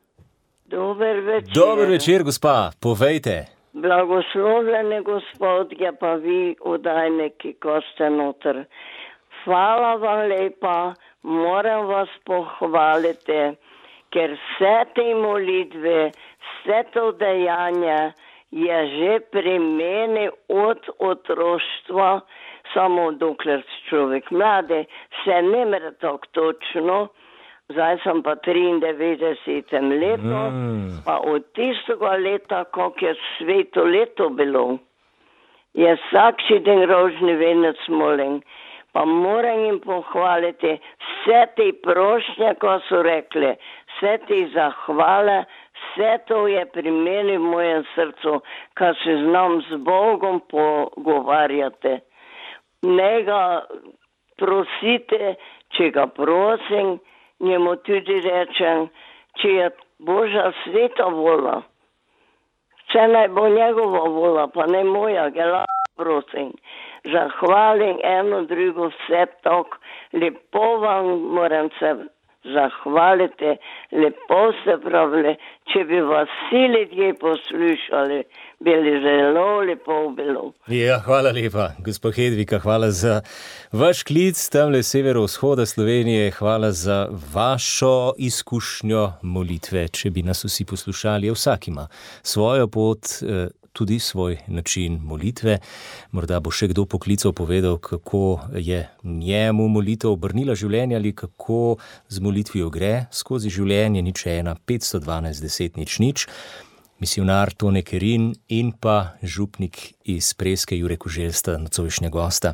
Dober večer. Dober večer, gospa, povejte. Blagoslovljeni Gospodje, pa vi, oddajniki, ko ste noter. Hvala vam lepa, moram vas pohvaliti, ker vse te molitve, vse to dejanje je že pri meni od otroštva, samo dokler človek mlade, se ne mere tako točno, zdaj sem pa 93 leto, pa od tistega leta, kako je sveto leto bilo, je vsakši den rožni venec molim. Pa moram jim pohvaliti vse te prošnje, ko so rekli, vse te zahvale, vse to je pri meni v mojem srcu, kad se znam z Bogom pogovarjati. Ne ga prosite, če ga prosim, njemu tudi rečem, če je Božja sveta vola, če naj bo njegova vola, pa ne moja, ga prosim. Zahvalim eno drugo vse tok, lepo vam moram se zahvaliti, lepo ste pravili, če bi vas vsi ljudje poslušali, bili zelo lepo bilo. Ja, hvala lepa, gospod Hedvika, hvala za vaš klic tamle severovzhoda Slovenije, hvala za vašo izkušnjo molitve, če bi nas vsi poslušali, vsak ima svojo pot, tudi svoj način molitve. Morda bo še kdo poklical, povedal, kako je njemu molitev obrnila življenje ali kako z molitvijo gre skozi življenje. 01 512 10 00. Misionar Tone Kerin in pa župnik iz Preske Jure Koželj sta nocojšnja gosta.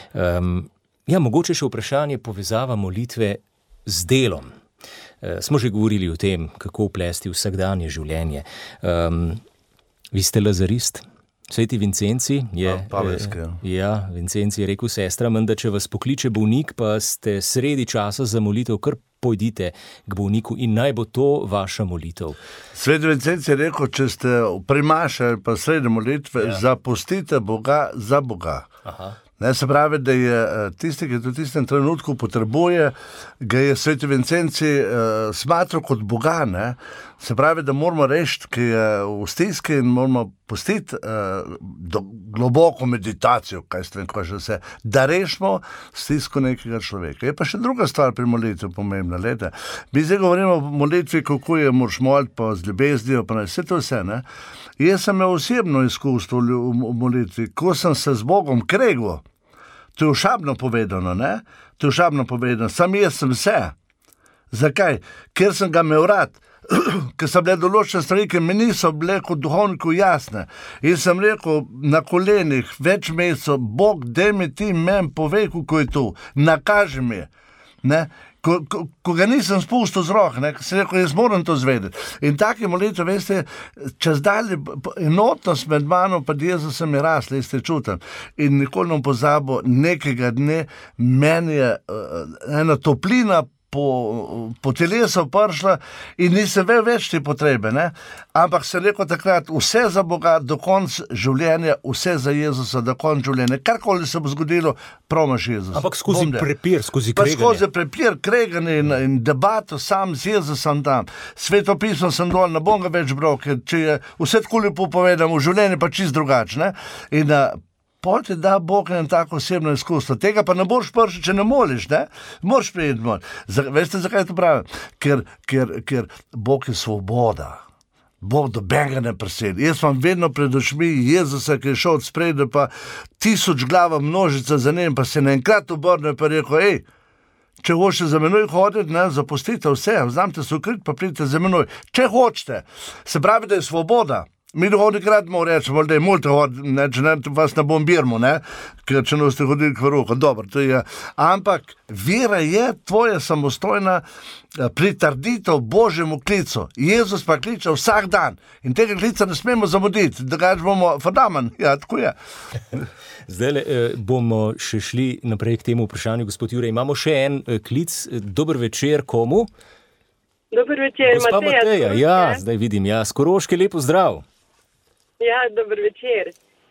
Mogoče še vprašanje povezava molitve z delom. Smo že govorili o tem, kako vplesti vsakdanje življenje. Vi ste lazarist, sveti Vincenci je, Vincenci je rekel sestram, da če vas pokliče bolnik, pa ste sredi časa za molitev kar pojdite k bolniku in naj bo to vaša molitev. Sveti Vincent je rekel, če ste primašali pa srednje molitve, zapustite Boga za Boga. Aha. Ne, se pravi, da je tisti, ki to v tistem trenutku potrebuje, ga je Sveti Vincenci smatral kot Boga, ne? Se pravi, da moramo rešiti, ki je v stiski in moramo pustiti globoko meditacijo, da rešimo stisko nekega človeka. Je pa še druga stvar pri molitvi pomembna. Leta. Mi zdaj govorimo o molitvi, kako je moraš moliti, pa z ljubeznijo, pa vse to vse, ne? Jaz sem imel osebno izkustvo v molitvi, ko sem se z Bogom kregel. To je ošabno povedano, ne? To je ošabno povedano. Sam jaz sem vse. Zakaj? Ker sem ga imel rad. Ker so bile določene stvari, ki mi niso bile kot duhovniku jasne. In sem rekel na kolenih več mesecev, Bog, daj mi ti meni povej, kako je to. Nakaži mi. Ne? Ko ga nisem spustil z roh, ne, sem rekel, jaz moram to zvedeti. In take molitve, veste, čez dalje enotnost med mano pa Jezusom je rasla, jaz te čutim. In nikoli ne pozabo, nekega dne meni je ena toplina po telesu prišla in nisem več te potrebe, ne? Ampak sem rekel takrat, vse za Boga, do konca življenja, vse za Jezusa, do konca življenja. Karkoli se bo zgodilo, promaš Jezus. Ampak skozi prepir, skozi kreganje. Skozi prepir, kreganje in debato sam z Jezusom tam. Sveto pismo sem dol, ne bom ga več bral, ker če je vse tako lepo povedam, v življenju pa čist drugačne. In pol ti da Bog en tako osebno izkustvo. Tega pa ne boš prši, če ne moliš, ne? Moraš prejeti mol. Veste, zakaj to pravim? Ker Bog je svoboda. Bog dobenega ne preseli. Jaz vam vedno pred očmi Jezusa, ki je šel od spredaj, pa 1000 glava množica za njim, pa se naenkrat obrne pa rekel, če hočete za menoj hoditi, ne, zapustite vse, vzamite se ukrit, pa pridite za menoj. Če hočete, se pravi, da je svoboda. Mi dohodikrat moramo reči, da je multi hoditi, če ne, vas ne bombiramo, ne, ker če ne ste hodili k varuhu. Dobro, to je. Ampak vera je tvoja samostojna pritrditev Božjemu klicu. Jezus pa kliče vsak dan in tega klica ne smemo zamuditi, drugače bomo fadamen. Ja, tako je. Zdaj bomo še šli naprej k temu vprašanju, gospod Jure. Imamo še en klic. Dober večer, komu? Dober večer, Gospa Mateja. Ja, zdaj vidim, ja, s Koroške, lepo zdrav. Ja, dober večer.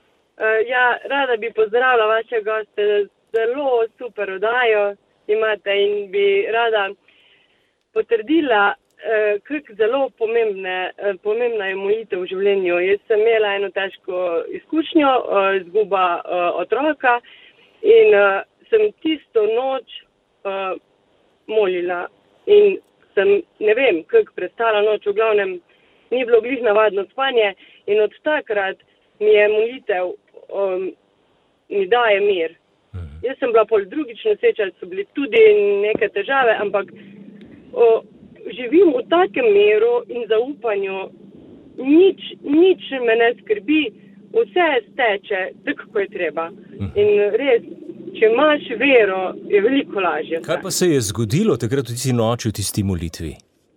Rada bi pozdravila vaše goste, zelo super oddajo imate in bi rada potrdila, kako zelo pomembna je molitev v življenju. Jaz sem imela eno težko izkušnjo, izguba otroka in sem tisto noč molila in sem, ne vem, kako prestala noč, v glavnem ni bilo glih navadno spanje in od takrat mi je molitev, mi daje mir. Jaz sem bila pol drugič noseča, so bili tudi neke težave, ampak živim v takem miru in zaupanju, nič me ne skrbi, vse steče, tako kako je treba. In res, če imaš vero, je veliko lažje. Kaj pa se je zgodilo takrat v tisti noči, v tisti molitvi?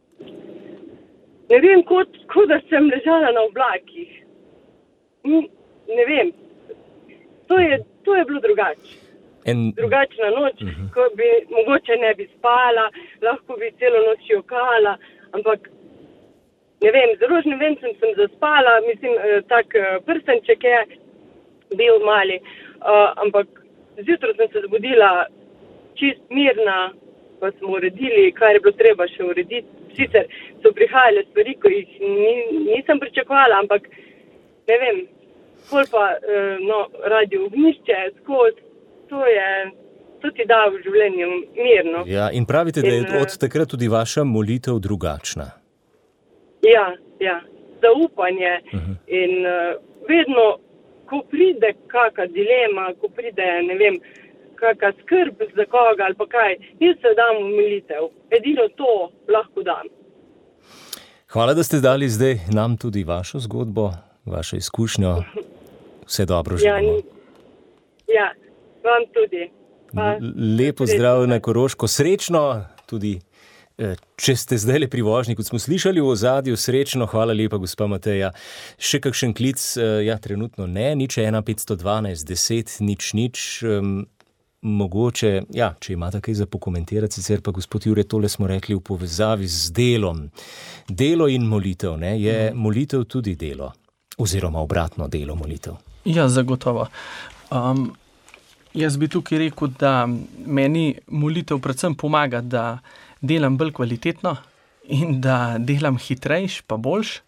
Ne vem, kot da sem ležala na oblakih. Ne vem. To je bilo drugače. Drugačna noč, ko bi mogoče ne bi spala, lahko bi celo noč jokala, ampak ne vem, z rožnim vencem sem zaspala, mislim, tak prstenček je bil mali, ampak zjutraj sem se zbudila čist mirna, pa smo uredili, kar je bilo treba še urediti. Sicer so prihajale stvari, ko jih nisem pričakovala, ampak ne vem, pol pa radio ognišče, skozi, to ti da v življenju mirno. Ja, in pravite, da je od takrat tudi vaša molitev drugačna. Ja, zaupanje in vedno, ko pride kaka dilema, ko pride, ne vem, kaka skrb za koga ali pa kaj, jaz se dam v molitev. Edino to lahko dam. Hvala, da ste dali zdaj nam tudi vašo zgodbo, vašo izkušnjo. Vse dobro želimo. Ja, vam tudi. Lepo zdrav na Koroško. Srečno tudi, če ste zdaj pri vožnji, kot smo slišali v ozadju, srečno. Hvala lepa, gospa Mateja. Še kakšen klic? Ja, trenutno ne. 01512 10 00. mogoče, če imate kaj za pokomentirati, sicer pa gospod Jure, tole smo rekli v povezavi z delom. Delo in molitev, ne? Je molitev tudi delo? Oziroma obratno, delo, molitev? Ja, zagotovo. Jaz bi tukaj rekel, da meni molitev predvsem pomaga, da delam bolj kvalitetno in da delam hitrejš pa boljš.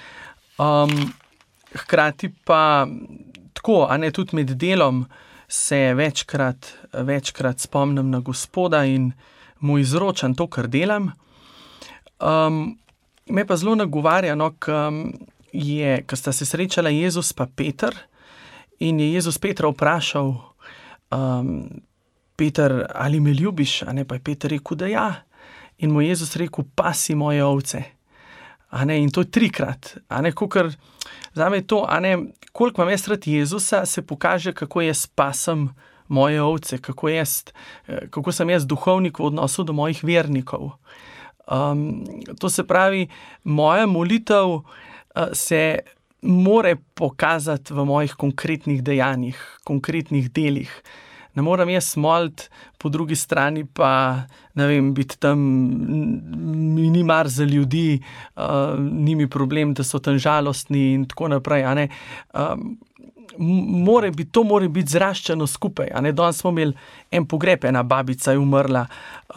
Hkrati pa tako, tudi med delom se večkrat spomnim na Gospoda in mu izročam to, kar delam. Me pa zelo nagovarja, ko sta se srečala Jezus pa Peter in je Jezus Petra vprašal, Peter, ali me ljubiš? Pa je Peter rekel, da ja. In mu Jezus rekel, pasi moje ovce. In to je 3-krat. Kakor, zame je to, koliko imam jaz rad Jezusa, se pokaže, kako jaz pasem moje ovce, kako sem jaz duhovnik v odnosu do mojih vernikov. To se pravi, moja molitev se more pokazati v mojih konkretnih dejanjih, konkretnih delih. Ne moram jaz moliti, po drugi strani pa, biti tam, mi ni mar za ljudi, ni mi problem, da so tam žalostni in tako naprej. To mora biti zraščeno skupaj. Danes smo imeli en pogreb, ena babica je umrla,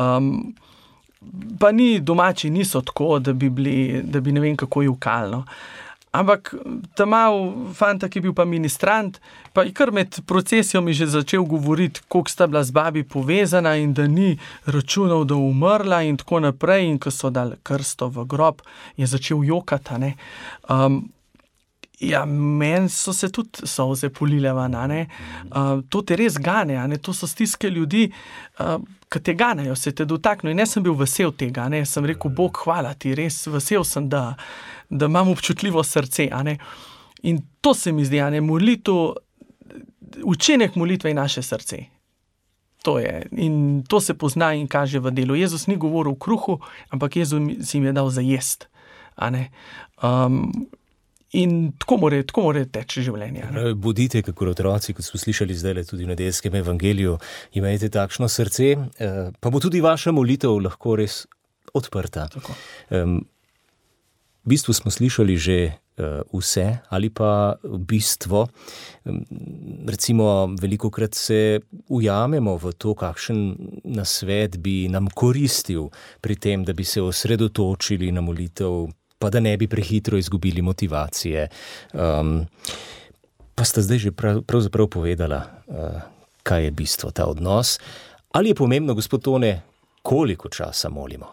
pa domači niso tako, da bi ne vem kako jukalno. Ampak ta mal fanta, ki je bil pa ministrant, pa je kar med procesijo mi že začel govoriti, koliko sta bila z babi povezana in da ni računal, da umrla in tako naprej. In ko so dali krsto v grob, je začel jokati. Meni so se tudi solze polile ven. To te res gane, to so stiske ljudi, ki te ganejo, se te dotaknejo. In jaz sem bil vesel tega, sem rekel, Bog, hvala ti, res vesel sem, da imam občutljivo srce. In to se mi zdi, molitev, učinek molitve je naše srce. To je. In to se pozna in kaže v delu. Jezus ni govoril o kruhu, ampak Jezus jim je dal za jest. In tako more teči življenje. Bodite, kakor otroci, kot smo slišali zdaj tudi v nedeljskem evangeliju, imejte takšno srce, pa bo tudi vaša molitev lahko res odprta. V bistvu smo slišali že vse, ali pa bistvo. Recimo, velikokrat se ujamemo v to, kakšen nasvet bi nam koristil pri tem, da bi se osredotočili na molitev, pa da ne bi prehitro izgubili motivacije. Pa sta zdaj že pravzaprav povedala, kaj je bistvo, ta odnos. Ali je pomembno, gospod Tone, koliko časa molimo?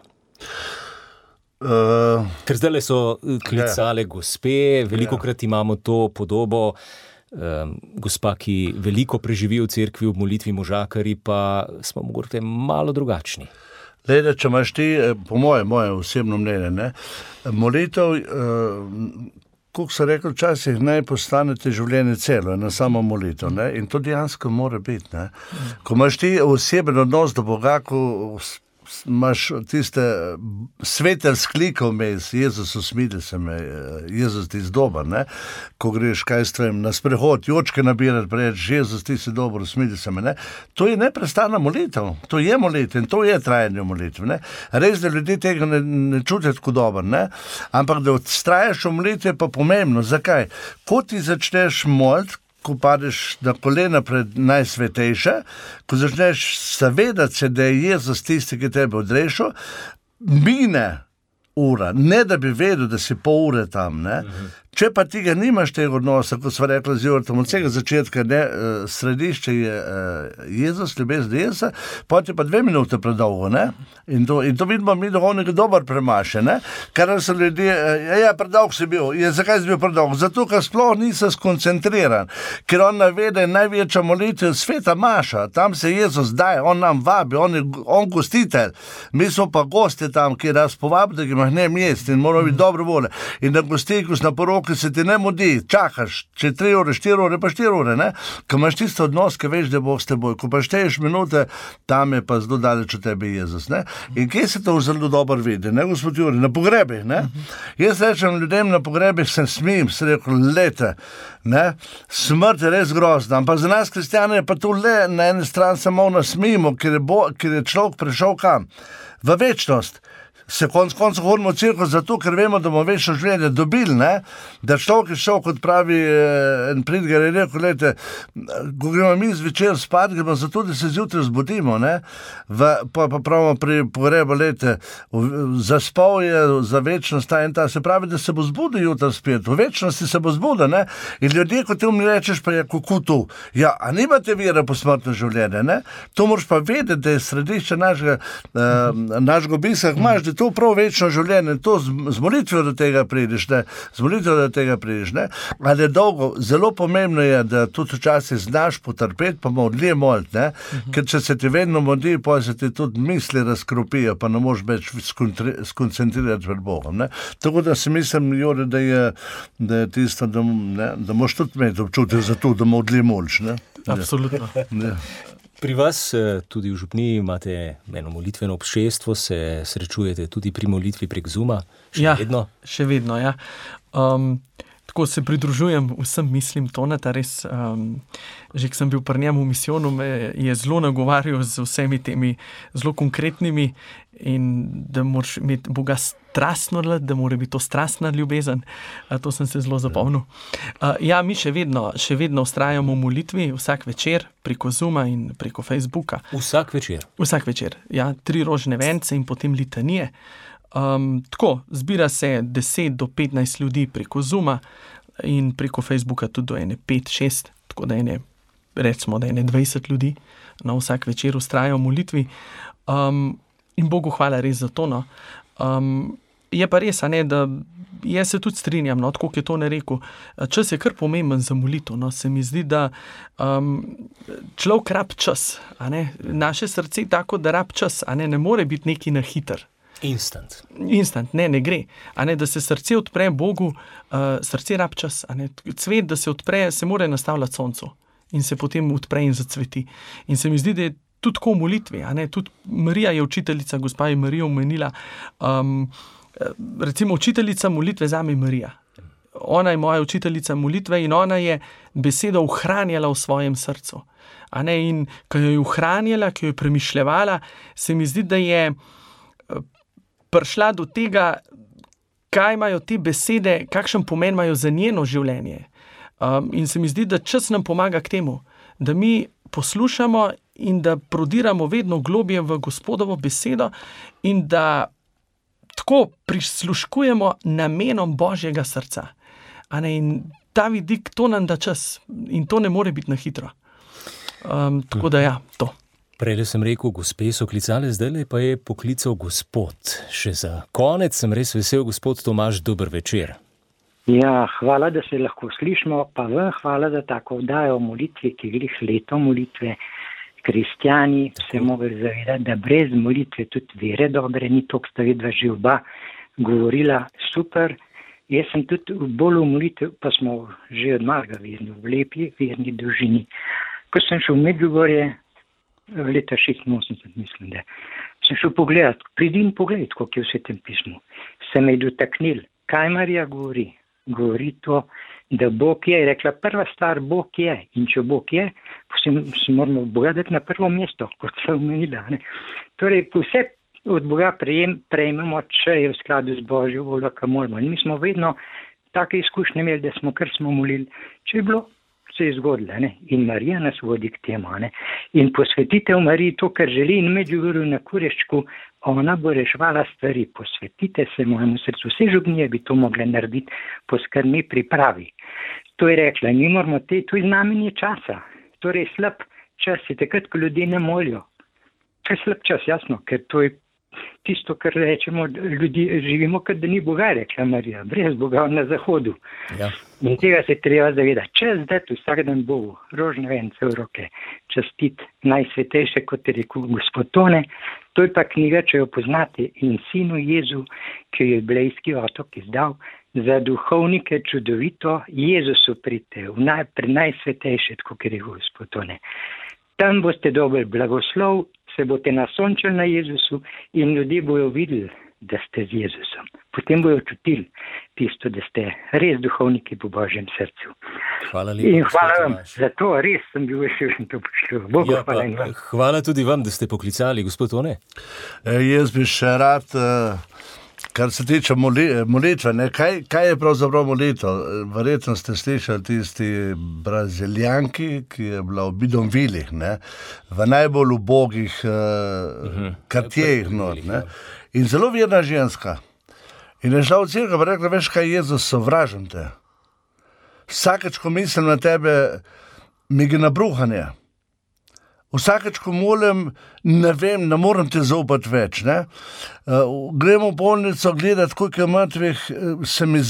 Ker zdaj so klicale gospe, velikokrat imamo to podobo, gospa, ki veliko preživi v cerkvi v molitvi, možakari pa smo mogoče malo drugačni. Lede, če imaš ti, po moje osebno mnenje, molitev, kot se rekel, včasih naj postanete življenje celo, ena sama molitev, in to dejansko mora biti. Ko imaš ti oseben odnos do Boga, ko imaš tiste svetelsk klikov mes, Jezus usmili se me, Jezus ti si dober, ko greš na sprehod, jočke nabirati, preč, Jezus ti si dober, usmili se me, to je neprestana molitev, to je molitev in to je trajanje molitve, Res, da ljudi tega ne čutijo tako dober, ampak da odstrajaš v molitve pa pomembno. Zakaj? Ko ti začneš moliti, ko padeš na kolena pred najsvetejše, ko začneš zavedati se, da je Jezus tisti, ki tebe odrešil, mine ura, ne da bi vedel, da si pol ure tam. Če pa ti ga nimaš tega odnosa, kot smo rekli z Jurtom, od vsega začetka, središče je Jezus, ljubezen do Jezusa, potem je pa 2 minute predolgo, In to vidimo mi, da on nekaj dober premaše, Kar so ljudje, predolg si bil, zakaj si bil predolg? Zato, ker sploh nisem skoncentriran, ker on navede največja molitev sveta Maša, tam se Jezus daje, on nam vabi, on gostitelj, mi smo pa gosti tam, ki nas povabi, da ga mahnem jesti in moramo biti dobro volje. In na gosti, ko na poroki ki se ti ne mudi, čakaš, če 3 ure, 4 ure, pa 4 ure, ne? Ko imaš tisto odnos, ki veš, da Bog s teboj, ko pa šteješ minute, tam je pa zelo daleč od tebe Jezus, ne? In kje se to zelo dobro vidi, ne, gospod Juri, na pogrebih, ne? Jaz rečem ljudem na pogrebih, sem rekel, lete, ne? Smrt je res grozna, ampak za nas kristjane je pa tu le na eni strani samo nasmimo, ker je človek prišel kam? V večnost. Se koncu hodimo v cirkus zato, ker vemo, da bomo večno življenje dobili, ne? Da človek je šel, kot pravi en pridgar, je rekel, lejte, ko gremo mi zvečer spat, gremo zato, da se zjutraj zbudimo, ne? Pa pravimo pri pogrebu, lejte, zaspal je za večnost ta in ta, se pravi, da se bo zbudil jutri spet, v večnosti se bo zbudil, ne? In ljudje, kot ti mi rečeš, pa je kuku tu. Ja, a nimate vere po smrtno življenje, ne? To moraš pa vedeti, da je središče našega obiska, imaš, da to prav večno življenje, to z molitvijo do tega prideš, ne? Ali je dolgo, zelo pomembno je, da tudi včasih znaš potrpeti, pa malo dlje moliti, ne? Ker če se ti vedno modi, pa se ti tudi misli razkropijo, pa ne moš več skoncentrirati pred Bogom, ne? Tako da si mislim, Jure, da je tisto, da moš tudi imeti občutek za to, da malo dlje moliš, ne? Absolutno. Ja. Pri vas tudi v župniji imate eno molitveno obšestvo, se srečujete tudi pri molitvi prek Zooma? Vedno? Še vedno, ja. Tako se pridružujem vsem mislim Toneta, res, že ko sem bil pri njem v misijonu, me je zelo nagovarjal z vsemi temi zelo konkretnimi in da moraš imeti Boga strastno, da mora biti to strastna ljubezen. To sem se zelo zapomnil. Ja, mi še vedno vztrajamo v molitvi, vsak večer, preko Zooma in preko Facebooka. Vsak večer? Vsak večer, ja. 3 rožne vence in potem litanije. Tako, zbira se 10 do 15 ljudi preko Zooma in preko Facebooka tudi do 5-6, tako da recimo, da 20 ljudi na vsak večer vztrajajo v molitvi. In Bogu hvala res za to, no. Je pa res, a ne, da jaz se tudi strinjam, no, tako je to ne rekel. Čas je kar pomemben za molitev, no. Se mi zdi, da človek rab čas, a ne. Naše srce je tako, da rab čas, a ne more biti neki na hiter. Instant, ne gre. A ne, da se srce odpre Bogu, srce rab čas, a ne. Cvet, da se odpre, se mora nastavljati soncu in se potem odpre in zacveti. In se mi zdi, da je tudi tako v molitvi, a ne. Tudi Marija je učiteljica, gospa je Marijo omenila, recimo učiteljica molitve zame je Marija. Ona je moja učiteljica molitve in ona je besedo ohranjala v svojem srcu. A ne, in ko jo je ohranjala, ko jo je premišljevala, se mi zdi, da je prišla do tega, kaj imajo te besede, kakšen pomen imajo za njeno življenje. In se mi zdi, da čas nam pomaga k temu, da mi poslušamo in da prodiramo vedno globje v Gospodovo besedo in da tako prisluškujemo namenom Božjega srca. A ne, in ta vidik, to nam da čas in to ne more biti na hitro. Tako da ja, to. Prej sem rekel, gospe so klicali, zdaj pa je poklical gospod. Še za konec sem res vesel, gospod Tomaž, dober večer. Ja, hvala, da se lahko slišimo, pa vam hvala za tako vdajo molitve, ki glih leto molitve. Kristjani se mogli zavedati, da brez molitve tudi vere dobre, ni toliko sta vedva že oba govorila, super. Jaz sem tudi bolj v molitve, pa smo že od malega verni, v lepi verni dolžini. Ko sem šel v Medjugorje, leta 86, mislim, da sem šel pogledat, pridi in pogledaj, koliko je v Svetem pismu. Se me je dotaknil, kaj Marija govori? Govori to, da Bog je rekla, prva stvar, Bog je. In če Bog je, potem se moramo Boga dati na prvo mesto, kot se omenila. Torej, vse od Boga prejmemo, če je v skladu z Božjo voljo, kar moramo. In mi smo vedno take izkušnje imeli, da smo kar smo molili. Če je bilo, se je zgodilo, ne? In Marija nas vodi k temu. Ne? In posvetite v Mariji to, kar želi, in Medjugorju na Kureščku, ona bo reševala stvari. Posvetite se mojemu srcu. Vse župnije bi to mogle narediti, poskrbi pripravi. To je rekla, mi moramo to je znamenje časa. Torej slab čas je takrat, ko ljudje ne molijo. To je slab čas, jasno, ker to je tisto, kar rečemo, ljudi živimo, kot da ni Boga, rekla Marija, brez Boga na zahodu. Ja. In tega se treba zavedati. Čas dati vsak dan Bogu, rožne vence v roke, častit najsvetejše, kot je rekel gospod Tone. To je pa knjiga, če jo poznate, in Sinu Jezu, ki je Blejski otok izdal, za duhovnike čudovito, Jezusu pridite, najsvetejše, tako je rekel gospod Tone. Tam boste dobili blagoslov, se boste nasončili na Jezusu in ljudje bojo videli, da ste z Jezusom. Potem bojo čutili tisto, da ste res duhovniki po Božjem srcu. Hvala lepa. In hvala vam za to, res sem bil vesel in to prišel. Bogu hvala in vam. Hvala tudi vam, da ste poklicali, gospod Tone. Jaz bi še rad, kar se tiče molitve, kaj je pravzaprav molitev? Verjetno ste slišali tisti Brazilijanki, ki je bila v Bidonvilih, v najbolj ubogih kartijih. In zelo verna ženska. In je šla v cerkev in rekla, veš kaj, Jezus, sovražim te. Vsakeč, ko mislim na tebe, mi gre nabruhanje. Vsakeč, ko molim, ne vem, ne morem te zaupati več. Gremo v bolnico gledati, koliko je mrtvih, se mi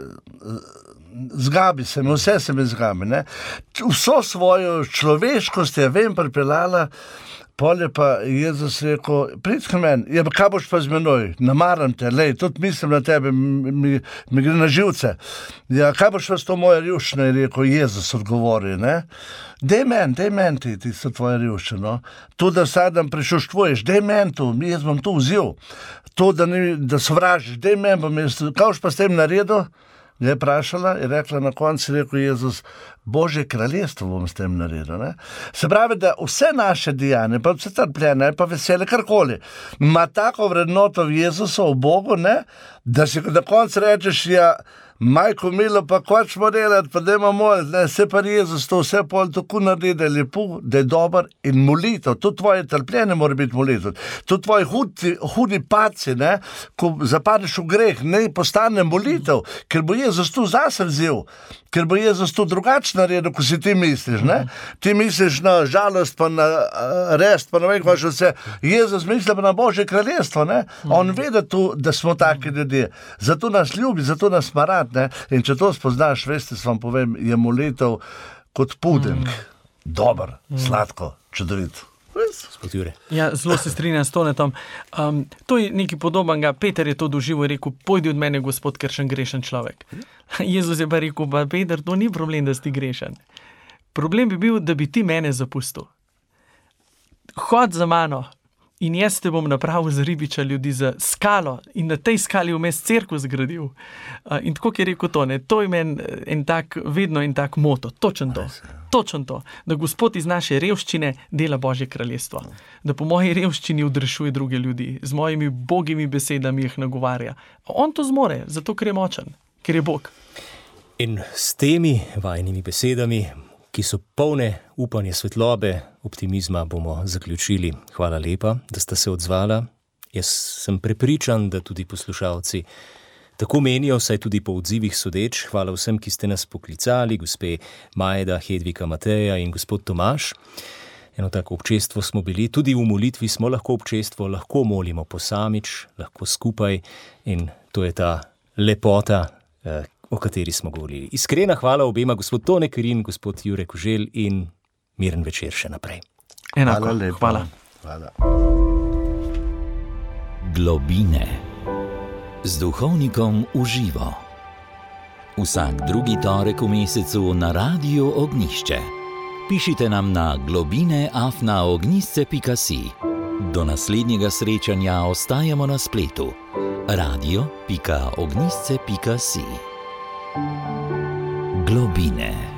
zgabi, vse se mi zgabi. Vso svojo človeškost je vem pripeljala. Pol je pa Jezus rekel, pridi k meni, ja, kaj boš pa z menoj, namaram te, tudi mislim na tebe, mi gre na živce. Ja, kaj boš pa s to moje rjušne, je rekel Jezus, odgovori, Dej meni ti so tvoje rjušne, To, da vsakdan prešuštvuješ, dej meni to, jaz bom to vzel. To, da sovražiš, dej meni bom jaz, kaj boš pa s tem naredil? Je vprašala in rekla na koncu, rekel Jezus, Božje kraljestvo bom s tem naredil. Se pravi, da vse naše dejanje, pa vse trpljenje, pa veselje, karkoli, ima tako vrednoto v Jezusu, v Bogu, da si na koncu rečeš, ja, majko milo, pa kaj smo delati, pa dajmo moliti, se pa Jezus to vse pol tako naredi, da je lepo, da je dober in molitev, to tvoje trpljenje mora biti molitev, to tvoji hudi paci, ko zapadeš v greh, ne postane molitev, ker bo Jezus tu zase vzel, ker bo Jezus tu drugače naredil, ko si ti misliš, Ti misliš na žalost, pa na rest, pa ne vem, kaj še vse. Jezus misli pa na Božje kraljestvo, On ve, da smo taki ljudje. Zato nas ljubi, zato nas ima rad, In če to spoznaš, veste, vam povem, je molitev kot pudenk. Dober, sladko, čudovit. Ja, zelo se strinjam s Tonetom. To je nekaj podobnega. Peter je to doživel in rekel, pojdi od mene, Gospod, ker sem grešen človek. Jezus je pa rekel, Peter, to ni problem, da si grešen. Problem bi bil, da bi ti mene zapustil. Hod za mano in jaz te bom napravil z ribiča ljudi za skalo in na tej skali vmes cerkev zgradil. In tako je rekel Tone, to je meni vedno en tak moto, točno to, da Gospod iz naše revščine dela Božje kraljestvo, da po moji revščini odrešuje druge ljudi, z mojimi bogimi besedami jih nagovarja. On to zmore, zato ker je močen, ker je Bog. In s temi vajnimi besedami, ki so polne upanja, svetlobe, optimizma, bomo zaključili. Hvala lepa, da ste se odzvala. Jaz sem prepričan, da tudi poslušalci tako menijo, saj tudi po odzivih sodeč. Hvala vsem, ki ste nas poklicali, gospe Majda, Hedvika, Mateja in gospod Tomaž. Eno tako občestvo smo bili, tudi v molitvi smo lahko občestvo, lahko molimo posamič, lahko skupaj in to je ta lepota, o kateri smo govorili. Iskrena hvala obema, gospod Tone Kerin, gospod Jure Koželj in miren večer še naprej. Enako, hvala. Globine z duhovnikom v živo. Vsak drugi torek v mesecu na Radiu Ognjišče. Pišite nam na globine@ognjišče.si. Do naslednjega srečanja ostajamo na spletu radio.ognjišče.si. Globine.